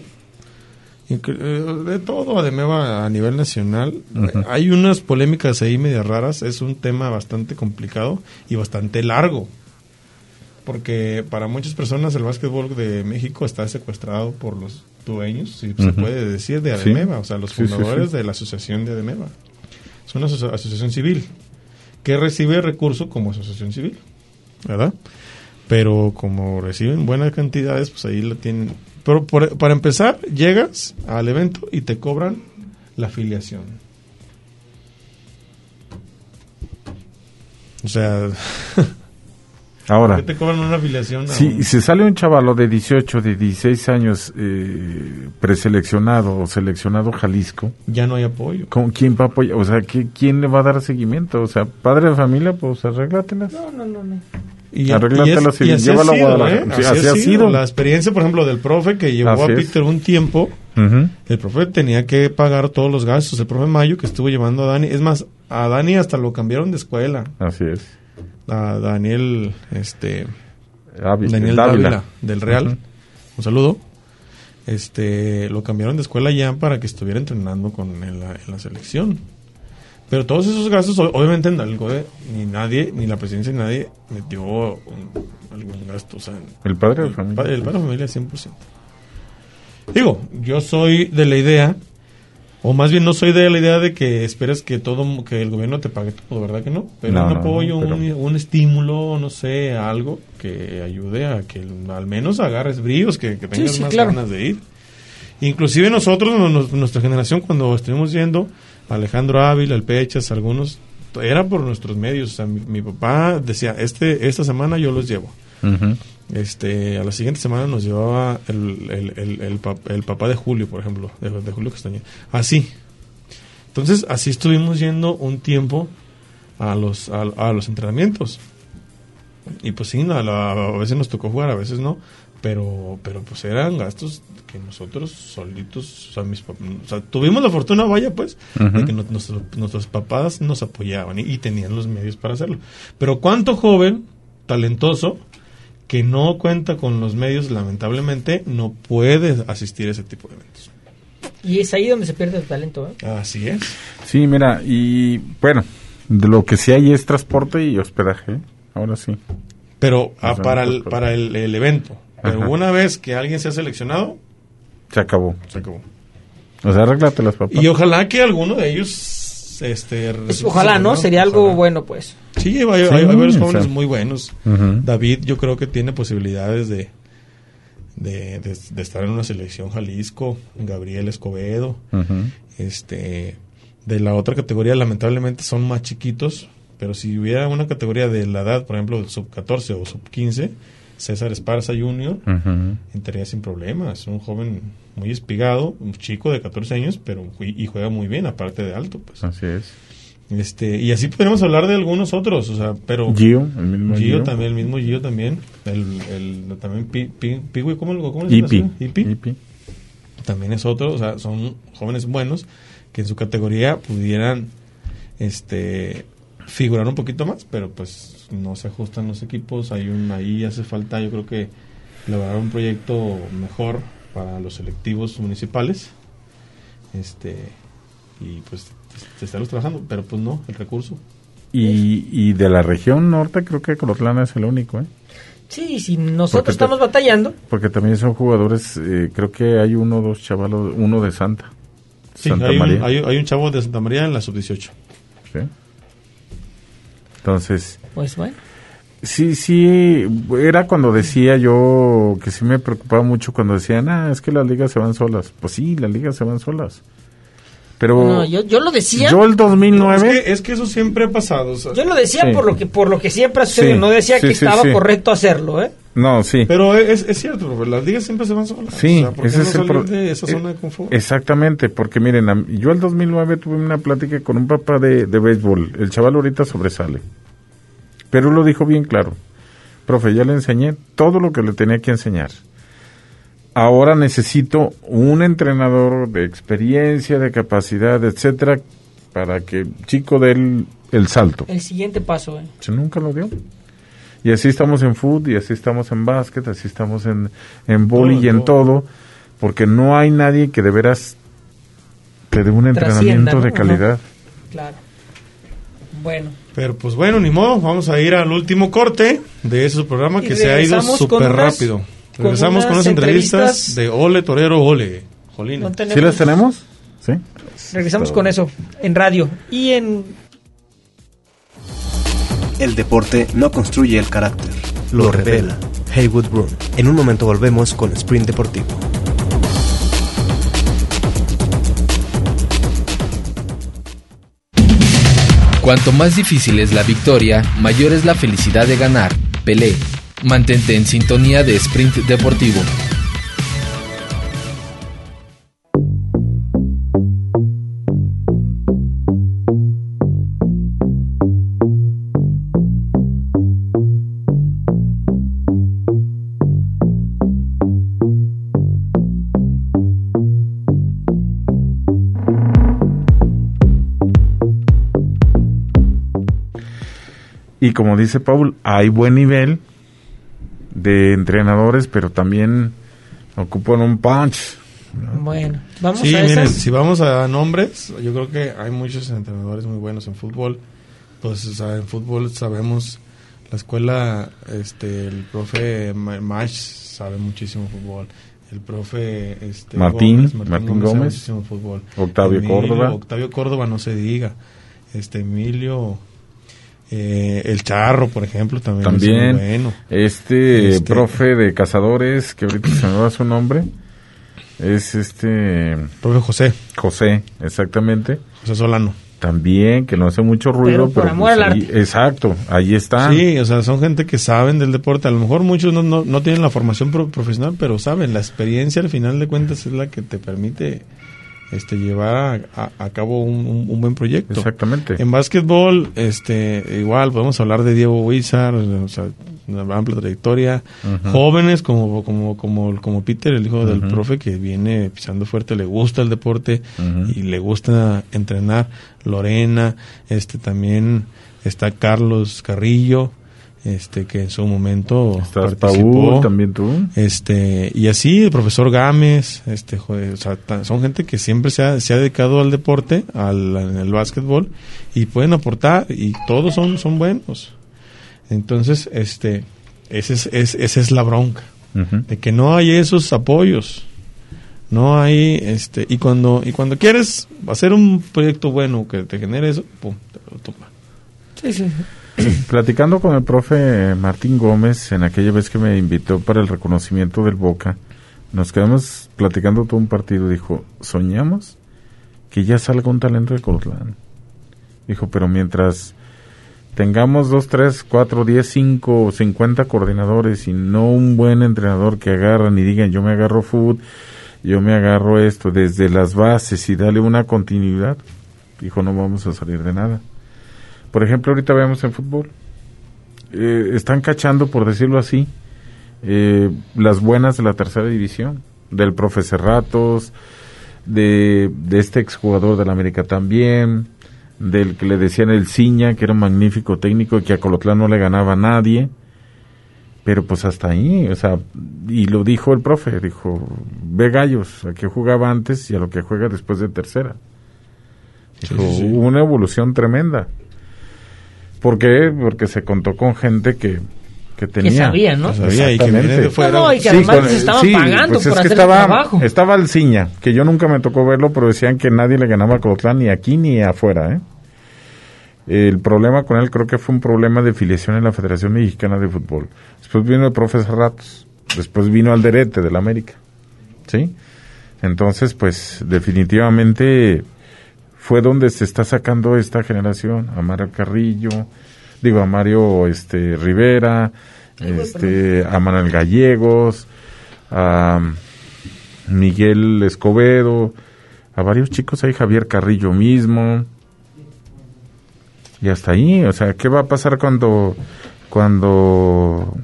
de todo ADEMEVA a nivel nacional, uh-huh. hay unas polémicas ahí medias raras, es un tema bastante complicado y bastante largo, porque para muchas personas el básquetbol de México está secuestrado por los dueños, si uh-huh. se puede decir, de ADEMEVA, sí. o sea, los fundadores sí, sí, sí. de la asociación de ADEMEVA. Es una aso- asociación civil que recibe recursos como asociación civil, ¿verdad? Pero como reciben buenas cantidades, pues ahí lo tienen. Pero por, para empezar, llegas al evento y te cobran la afiliación. O sea, ahora, ¿por qué te cobran una afiliación? Si un... se sale un chavalo de dieciocho, de dieciséis años eh, preseleccionado o seleccionado Jalisco, ya no hay apoyo. ¿Con quién va a apoyar? O sea, ¿qué, ¿quién le va a dar seguimiento? O sea, padre de familia, pues arréglatelas. No, no, no, no. Y, arréglatelas y, y, es, y llévalo así ha sido, a Guadalajara. ¿eh? Sí, así, así ha ha sido. sido. La experiencia, por ejemplo, del profe que llevó así a es. Peter un tiempo, uh-huh. el profe tenía que pagar todos los gastos. El profe Mayo que estuvo llevando a Dani, es más, a Dani hasta lo cambiaron de escuela. Así es. A Daniel, este... Avi, Daniel Dávila, Dávila, del Real, uh-huh. un saludo. Este, lo cambiaron de escuela ya para que estuviera entrenando con en la, en la selección. Pero todos esos gastos, obviamente en el CODE, ni nadie, ni la presidencia, ni nadie metió un, algún gasto. O sea, el padre de el, familia. El padre de familia, cien por ciento. Digo, yo soy de la idea, o más bien no soy de la idea de que esperes que todo, que el gobierno te pague todo, ¿verdad que no? Pero no, un no, apoyo, no, pero... un, un estímulo, no sé, algo que ayude a que al menos agarres bríos, que, que tengas sí, sí, más claro. ganas de ir. Inclusive nosotros, nos, nuestra generación, cuando estuvimos yendo, Alejandro Ávila, el Pechas, algunos, era por nuestros medios. O sea, mi, mi papá decía, este esta semana yo los llevo. Uh-huh. Este, a la siguiente semana nos llevaba el, el, el, el, pap, el papá de Julio, por ejemplo, de, de Julio Castañeda. Así. Entonces, así estuvimos yendo un tiempo a los, a, a los entrenamientos. Y pues sí, a, la, a veces nos tocó jugar, a veces no. Pero, pero pues eran gastos que nosotros solitos, o sea, mis papás, o sea, tuvimos la fortuna, vaya pues, uh-huh. de que no, nuestros, nuestros papás nos apoyaban y, y tenían los medios para hacerlo. Pero cuánto joven, talentoso, que no cuenta con los medios, lamentablemente, no puede asistir a ese tipo de eventos. Y es ahí donde se pierde el talento, ¿eh? Así es. Sí, mira, y bueno, de lo que sí hay es transporte y hospedaje, ¿eh? Ahora sí. Pero ah, para, el, para el, el evento. Pero Ajá. una vez que alguien sea seleccionado, se acabó. Se acabó. O sea, arréglate las papas. Y ojalá que alguno de ellos, este, pues ojalá, ¿no? Sería algo ojalá. bueno, pues. Sí, hay, hay, sí, hay varios jóvenes o sea. muy buenos. Uh-huh. David, yo creo que tiene posibilidades de, de, de, de estar en una selección Jalisco. Gabriel Escobedo. Uh-huh. Este, de la otra categoría, lamentablemente, son más chiquitos. Pero si hubiera una categoría de la edad, por ejemplo, del sub catorce o sub quince, César Esparza junior uh-huh. entraría sin problemas. Es un joven muy espigado, un chico de catorce años, pero y juega muy bien, aparte de alto, pues. Así es. Este, y así podríamos hablar de algunos otros, o sea, pero Gio, el mismo Gio, Gio. también, el mismo Gio también, el, el también Pi, Pi, Pi, ¿cómo, cómo le dicen? Ipi. Ipi. También es otro, o sea, son jóvenes buenos que en su categoría pudieran, este, figurar un poquito más, pero pues no se ajustan los equipos. Hay un ahí hace falta, yo creo que lograr un proyecto mejor para los selectivos municipales, este y pues se estarlos trabajando, pero pues no, el recurso. Y, y de la región norte creo que Colotlán es el único, ¿eh? Sí, sí, nosotros porque estamos te, batallando. Porque también son jugadores, eh, creo que hay uno o dos chavalos, uno de Santa. Sí, Santa hay, María. Un, hay, hay un chavo de Santa María en la sub dieciocho. Sí. Entonces, pues bueno. Sí, sí, era cuando decía yo que sí me preocupaba mucho cuando decían, ah, es que las ligas se van solas. Pues sí, las ligas se van solas. Pero no, yo, yo lo decía. Yo el dos mil nueve. No, es, que, es que eso siempre ha pasado. O sea, yo lo decía sí. por lo que por lo que siempre ha sucedido. Sí, no decía sí, que sí, estaba sí. correcto hacerlo, ¿eh? No, sí. Pero es, es cierto, Robert, las ligas siempre se van solas. Sí, o sea, ¿por qué ese no es el salir pro- de esa eh, zona de confort? Exactamente, porque miren, a, yo el dos mil nueve tuve una plática con un papá de, de béisbol. El chaval ahorita sobresale. Pero lo dijo bien claro. Profe, ya le enseñé todo lo que le tenía que enseñar. Ahora necesito un entrenador de experiencia, de capacidad, etcétera, para que el chico dé el, el salto. El siguiente paso, ¿eh? Se nunca lo dio. Y así estamos en fútbol, y así estamos en básquet, así estamos en, en vóley y en todo, porque no hay nadie que de veras te dé un entrenamiento Trascienda, ¿no? de calidad. Ajá. Claro. Bueno. Pero pues bueno, ni modo, vamos a ir al último corte de ese programa que se ha ido súper rápido. Regresamos con unas entrevistas, entrevistas de Ole Torero Ole. Jolina. No ¿Sí las tenemos? Sí. Regresamos Pero... con eso en radio y en... El deporte no construye el carácter, lo revela. Haywood Broom. En un momento volvemos con Sprint Deportivo. Cuanto más difícil es la victoria, mayor es la felicidad de ganar. Pelé. Mantente en sintonía de Sprint Deportivo. Y como dice Paul, hay buen nivel de entrenadores, pero también ocupan un punch. Bueno, vamos sí, a miren, esas. si vamos a nombres, yo creo que hay muchos entrenadores muy buenos en fútbol. Pues, o sea, en fútbol sabemos la escuela, este, el profe Mash sabe muchísimo fútbol. El profe este, Martín, Gómez, Martín, Martín Gómez, Gómez, sabe muchísimo fútbol. Octavio Emilio, Córdoba. Octavio Córdoba no se diga. Este Emilio, eh, el Charro, por ejemplo, también, También es muy bueno. este, Este- profe de cazadores, que ahorita se me va su nombre. es este... Profe José. José, exactamente. José Solano. También, que no hace mucho ruido, Pero por pero amor pues al ahí- arte. exacto, ahí está. Sí, o sea, son gente que saben del deporte. A lo mejor muchos no, no, no tienen la formación pro- profesional, pero saben. La experiencia, al final de cuentas, es la que te permite este llevar a, a- a cabo un, un- un buen proyecto. Exactamente. En básquetbol, este, igual podemos hablar de Diego Huizar, o sea, una amplia trayectoria. Ujú. Jóvenes como, como, como, como Peter, el hijo del Ujú. profe, que viene pisando fuerte, le gusta el deporte Ujú. y le gusta entrenar. Lorena, este, también está Carlos Carrillo, este, que en su momento Estás participó. Paul, también tú. Este, y así el profesor Gámez, este, joder, o sea, ta- son gente que siempre se ha, se ha dedicado al deporte, al, en el básquetbol, y pueden aportar, y todos son, son buenos. Entonces, este, ese es, es- esa es la bronca, Ujú. de que no hay esos apoyos, no hay, este, y cuando, y cuando quieres hacer un proyecto bueno que te genere eso, pum, te lo tumba. Sí, sí. Platicando con el profe Martín Gómez en aquella vez que me invitó para el reconocimiento del Boca, nos quedamos platicando todo un partido. Dijo, soñamos que ya salga un talento de Colotlán. Dijo, pero mientras tengamos dos, tres, cuatro, diez, cinco, cincuenta coordinadores y no un buen entrenador que agarran y digan, yo me agarro fútbol, yo me agarro esto desde las bases y dale una continuidad, dijo, no vamos a salir de nada. Por ejemplo, ahorita vemos en fútbol, eh, están cachando, por decirlo así, eh, las buenas de la tercera división, del profe Cerratos, de, de este exjugador del América también, del que le decían el Ciña, que era un magnífico técnico y que a Colotlán no le ganaba a nadie, pero pues hasta ahí, o sea, y lo dijo el profe, dijo, ve gallos, a que jugaba antes y a lo que juega después de tercera. Dijo, Sí, sí, sí. hubo una evolución tremenda. ¿Por qué? Porque se contó con gente que, que tenía. Que sabía, ¿no? Que sabía y que viene de Exactamente. fuera. No, no, y que Sí, además con- les estaban sí, pagando pues por es que hacer estaba, el trabajo. Estaba el Ciña, que yo nunca me tocó verlo, pero decían que nadie le ganaba a Colotlán ni aquí ni afuera, ¿eh? El problema con él creo que fue un problema de filiación en la Federación Mexicana de Fútbol. Después vino el profe Cerratos, después vino Alderete del América, ¿sí? Entonces, pues, definitivamente fue donde se está sacando esta generación, a Mario Carrillo, digo, a Mario este Rivera, este, a Manuel Gallegos, a Miguel Escobedo, a varios chicos, hay Javier Carrillo mismo, y hasta ahí, o sea, ¿qué va a pasar cuando, cuando,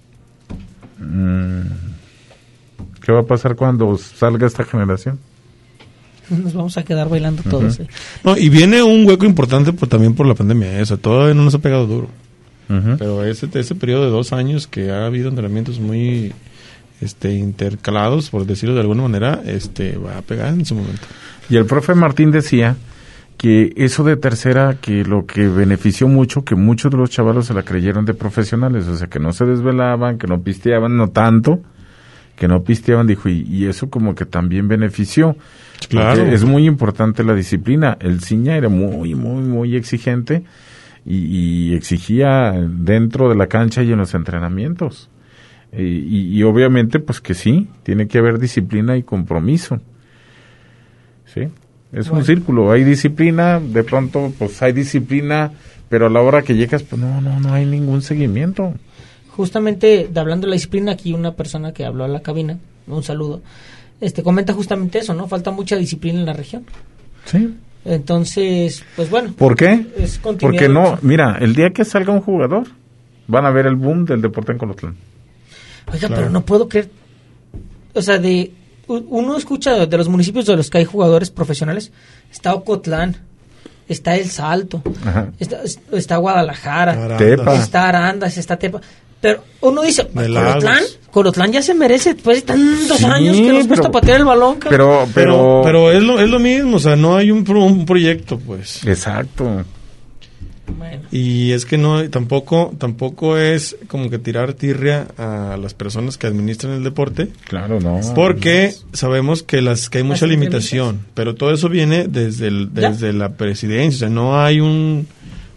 mm, qué va a pasar cuando salga esta generación? Nos vamos a quedar bailando todos. Ujú. ¿eh? No, y viene un hueco importante por, también por la pandemia, ¿eh? O sea, todavía no nos ha pegado duro. Ujú. Pero ese, ese periodo de dos años que ha habido entrenamientos muy este intercalados, por decirlo de alguna manera, este va a pegar en su momento. Y el profe Martín decía que eso de tercera, que lo que benefició mucho, que muchos de los chavalos se la creyeron de profesionales, o sea, que no se desvelaban, que no pisteaban, no tanto, que no pisteaban, dijo, y, y eso como que también benefició. Claro. Porque es muy importante la disciplina. El Ciña era muy, muy, muy exigente y, y exigía dentro de la cancha y en los entrenamientos. Y, y, y obviamente, pues que sí, tiene que haber disciplina y compromiso. ¿Sí? Es Bueno. un círculo. Hay disciplina, de pronto, pues hay disciplina, pero a la hora que llegas, pues no, no, no hay ningún seguimiento. Justamente, de hablando de la disciplina, aquí una persona que habló a la cabina, un saludo, este comenta justamente eso, ¿no? Falta mucha disciplina en la región. ¿Sí? Entonces, pues bueno. ¿Por qué? Es continuidad Porque de lo no, que- mira, el día que salga un jugador, van a ver el boom del deporte en Colotlán. Oiga, Claro. pero no puedo creer. O sea, de u- uno escucha de los municipios de los que hay jugadores profesionales, está Ocotlán, está El Salto, Ajá. está, está Guadalajara, Arandas. Tepa. está Arandas, está Tepa. Pero uno dice, De Colotlán, Lagos. Colotlán ya se merece después de tantos Sí, años que nos cuesta pero- patear el balón. cabrón. Pero, pero, Pero, pero es lo, es lo mismo, o sea, no hay un, pro- un proyecto, pues. exacto. Bueno, Y es que no, tampoco, tampoco es como que tirar tirria a las personas que administran el deporte, Claro, no. porque sabemos que las que hay mucha Las limitación, pero todo eso viene desde el, Ya. desde la presidencia, o sea, no hay un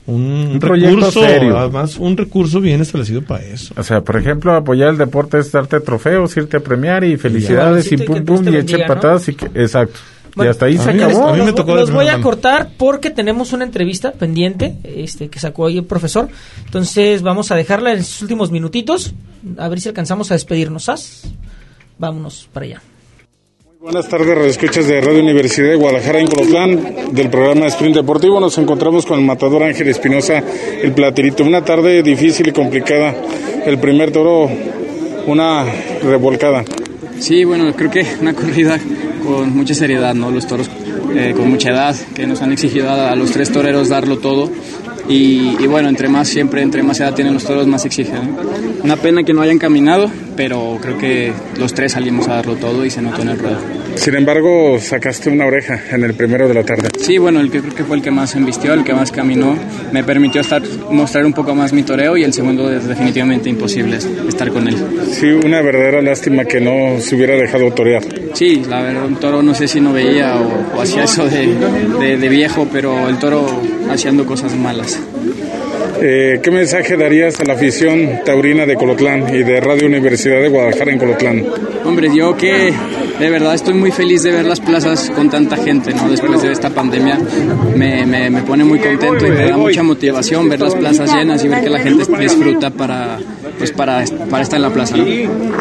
un, un proyecto recurso, serio. Además, un recurso bien establecido para eso. O sea, por ejemplo, apoyar el deporte es darte trofeos, irte a premiar y felicidades y, y pum pum y eche patadas, ¿no? Y que, exacto. Bueno, y hasta ahí se mí, acabó. A mí me los, tocó los voy a cortar porque tenemos una entrevista pendiente este que sacó ahí el profesor. Entonces vamos a dejarla en sus últimos minutitos. A ver si alcanzamos a despedirnos. ¿Sas? Vámonos para allá. Buenas tardes, radioescuchas de Radio Universidad de Guadalajara en Colotlán, del programa Sprint Deportivo. Nos encontramos con el matador Ángel Espinosa, el Platerito. Una tarde difícil y complicada. El primer toro, una revolcada. Sí, bueno, creo que una corrida con mucha seriedad, ¿no? Los toros eh, con mucha edad, que nos han exigido a, a los tres toreros darlo todo. Y, y bueno, entre más siempre, entre más edad tienen los toros, más exigen, ¿no? Una pena que no hayan caminado, pero creo que los tres salimos a darlo todo y se notó en el ruedo. Sin embargo, sacaste una oreja en el primero de la tarde. Sí, bueno, el que creo que fue el que más embistió, el que más caminó, me permitió estar, mostrar un poco más mi toreo, y el segundo es definitivamente imposible estar con él. Sí, una verdadera lástima que no se hubiera dejado torear. Sí, la verdad, un toro no sé si no veía o, o hacía eso de, de, de viejo, pero el toro haciendo cosas malas. Eh, ¿Qué mensaje darías a la afición taurina de Colotlán y de Radio Universidad de Guadalajara en Colotlán? Hombre, yo que de verdad estoy muy feliz de ver las plazas con tanta gente, ¿no? Después de esta pandemia me, me, me pone muy contento y me da mucha motivación ver las plazas llenas y ver que la gente disfruta para, pues para, para estar en la plaza, ¿no?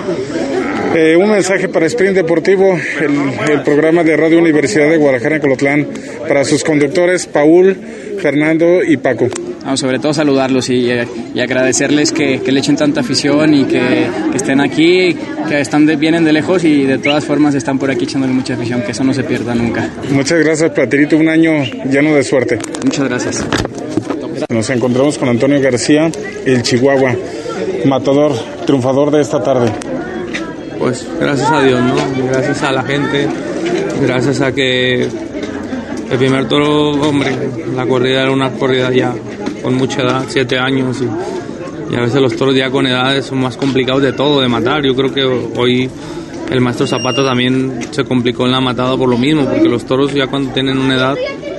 Eh, un mensaje para Sprint Deportivo, el, el programa de Radio Universidad de Guadalajara en Colotlán, para sus conductores Paul, Fernando y Paco. No, sobre todo saludarlos y, y agradecerles que, que le echen tanta afición y que, que estén aquí, que están de, vienen de lejos y de todas formas están por aquí echándole mucha afición, que eso no se pierda nunca. Muchas gracias, Platerito, un año lleno de suerte. Muchas gracias. Nos encontramos con Antonio García, el Chihuahua, matador, triunfador de esta tarde. Pues gracias a Dios, ¿no? Gracias a la gente, gracias a que el primer toro, hombre, la corrida era una corrida ya con mucha edad, siete años, y, y a veces los toros ya con edades son más complicados de todo, de matar. Yo creo que hoy el maestro Zapata también se complicó en la matada por lo mismo, porque los toros ya cuando tienen una edad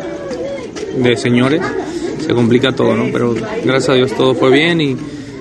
de señores se complica todo, ¿no? Pero gracias a Dios todo fue bien y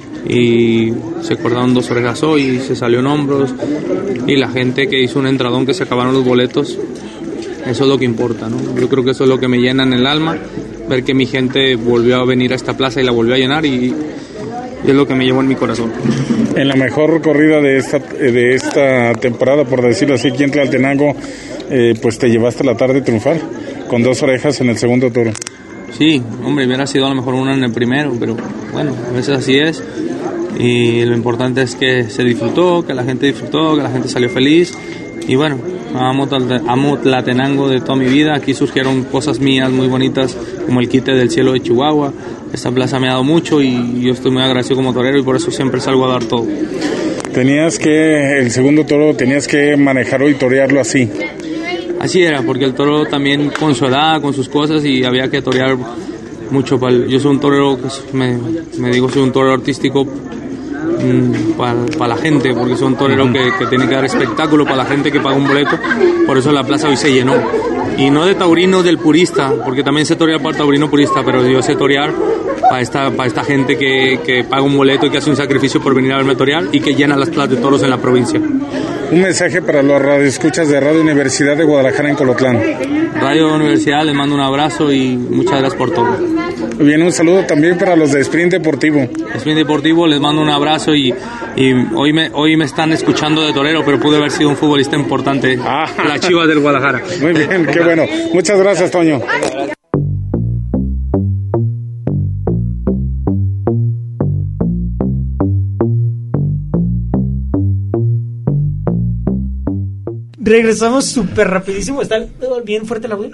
y se cortaron dos orejas hoy y se salió en hombros, y la gente que hizo un entradón, que se acabaron los boletos, eso es lo que importa, ¿no? Yo creo que eso es lo que me llena en el alma, ver que mi gente volvió a venir a esta plaza y la volvió a llenar, y, y es lo que me llevó en mi corazón. En la mejor corrida de esta de esta temporada, por decirlo así, aquí en Tlaltenango, eh, pues te llevaste la tarde a triunfar con dos orejas en el segundo toro. Sí, hombre, hubiera sido a lo mejor una en el primero, pero bueno, a veces así es. Y lo importante es que se disfrutó, que la gente disfrutó, que la gente salió feliz. Y bueno, amo, amo Tlaltenango de toda mi vida. Aquí surgieron cosas mías muy bonitas, como el quite del cielo de Chihuahua. Esta plaza me ha dado mucho y yo estoy muy agradecido como torero, y por eso siempre salgo a dar todo. Tenías que, el segundo toro, tenías que manejarlo y torearlo así. Así era, porque el toro también con su edad, con sus cosas, y había que torear mucho. Para el, yo soy un torero, que me, me digo, soy un torero artístico para pa la gente, porque soy un torero que, que tiene que dar espectáculo para la gente que paga un boleto. Por eso la plaza hoy se llenó, y no de taurino del purista, porque también sé torear para el taurino purista, pero yo sé torear para esta, para esta gente que, que paga un boleto y que hace un sacrificio por venir a verme torear y que llena las plazas de toros en la provincia. Un mensaje para los radioescuchas de Radio Universidad de Guadalajara en Colotlán. Radio Universidad, les mando un abrazo y muchas gracias por todo. Bien, un saludo también para los de Sprint Deportivo. Sprint Deportivo, les mando un abrazo, y, y hoy, me, hoy me están escuchando de torero, pero pude haber sido un futbolista importante, ah. La Chivas del Guadalajara. Muy bien, qué bueno. Muchas gracias, Toño. Regresamos súper rapidísimo. ¿Está bien fuerte el audio?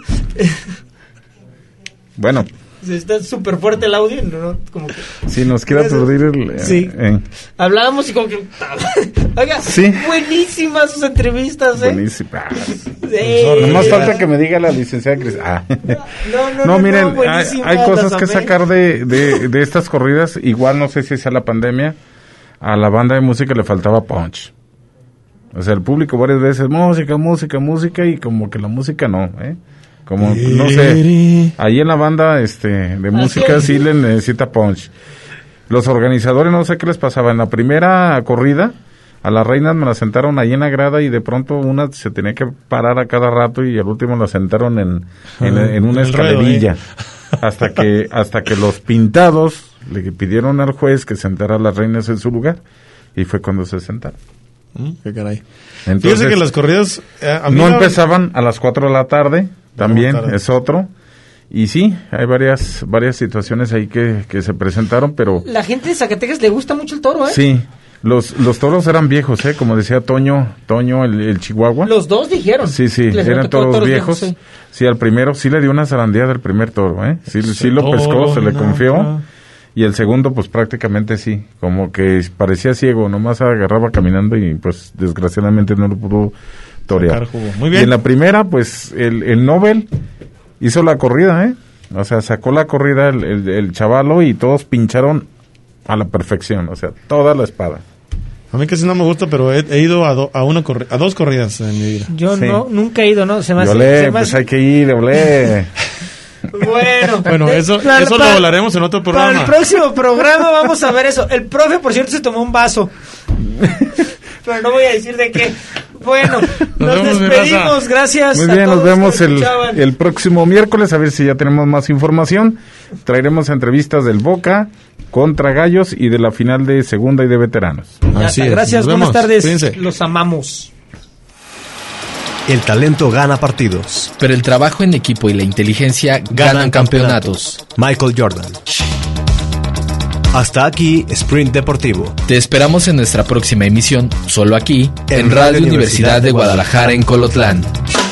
Bueno. Está súper fuerte el audio, ¿no? Como que... Sí, nos quiere aturdir el... Eh, sí. Eh. Hablábamos y como que... Oiga, sí. Buenísimas sus entrevistas, ¿eh? Buenísimas. Sí. No más falta que me diga la licenciada Cris. Ah. No, no, no, no, miren, no, hay, hay cosas que sacar de, de, de estas corridas. Igual, no sé si sea la pandemia, a la banda de música le faltaba punch. O sea, el público varias veces, música, música, música, y como que la música no, ¿eh? como, no sé, ahí en la banda este de música sí le necesita punch. Los organizadores no sé qué les pasaba, en la primera corrida a las reinas me las sentaron ahí en la grada y de pronto una se tenía que parar a cada rato y al último la sentaron en, en, en una escalerilla, hasta que hasta que los pintados le pidieron al juez que sentara a las reinas en su lugar y fue cuando se sentaron. Mm, qué caray. Entonces, fíjese que las corridas eh, a mí no la... empezaban a las cuatro de la tarde, también tarde. Es otro. Y sí, hay varias varias situaciones ahí que, que se presentaron, pero... La gente de Zacatecas le gusta mucho el toro, ¿eh? Sí, los los toros eran viejos, ¿eh? Como decía Toño, Toño el, el Chihuahua. Los dos dijeron. Sí, sí, Les eran tocó toros, toros viejos. viejos, sí. Sí, al primero sí le dio una zarandeada del primer toro, ¿eh? Sí, sí, sí lo toro, pescó, se le no, confió. no. Y el segundo, pues prácticamente sí, como que parecía ciego, nomás agarraba caminando y pues desgraciadamente no lo pudo torear. Sacar jugo. Muy bien. Y en la primera, pues el, el Nobel hizo la corrida, ¿eh? O sea, sacó la corrida el, el, el chavalo y todos pincharon a la perfección, o sea, toda la espada. A mí casi no me gusta, pero he, he ido a, do, a una corri- a dos corridas en mi vida. Yo Sí. no, nunca he ido, ¿no? Se me hace... Olé, se me pues hace- hay que ir, olé. Bueno, Bueno, eh, eso, para- eso lo para- hablaremos en otro Para el programa. próximo programa vamos a ver eso. El profe, por cierto, se tomó un vaso. Pero no voy a decir de qué. Bueno, nos, vemos, mi despedimos. raza. Gracias. Muy a bien, nos todos que vemos el, escuchaban. el próximo miércoles, a ver si ya tenemos más información. Traeremos entrevistas del Boca contra Gallos y de la final de segunda y de veteranos. Ya Así está. es. Gracias, Nos buenas vemos. tardes. Cuídense. Los amamos. El talento gana partidos. Pero el trabajo en equipo y la inteligencia ganan campeonatos. Michael Jordan. Hasta aquí, Sprint Deportivo. Te esperamos en nuestra próxima emisión, solo aquí, En en Radio Universidad de Guadalajara, en Colotlán.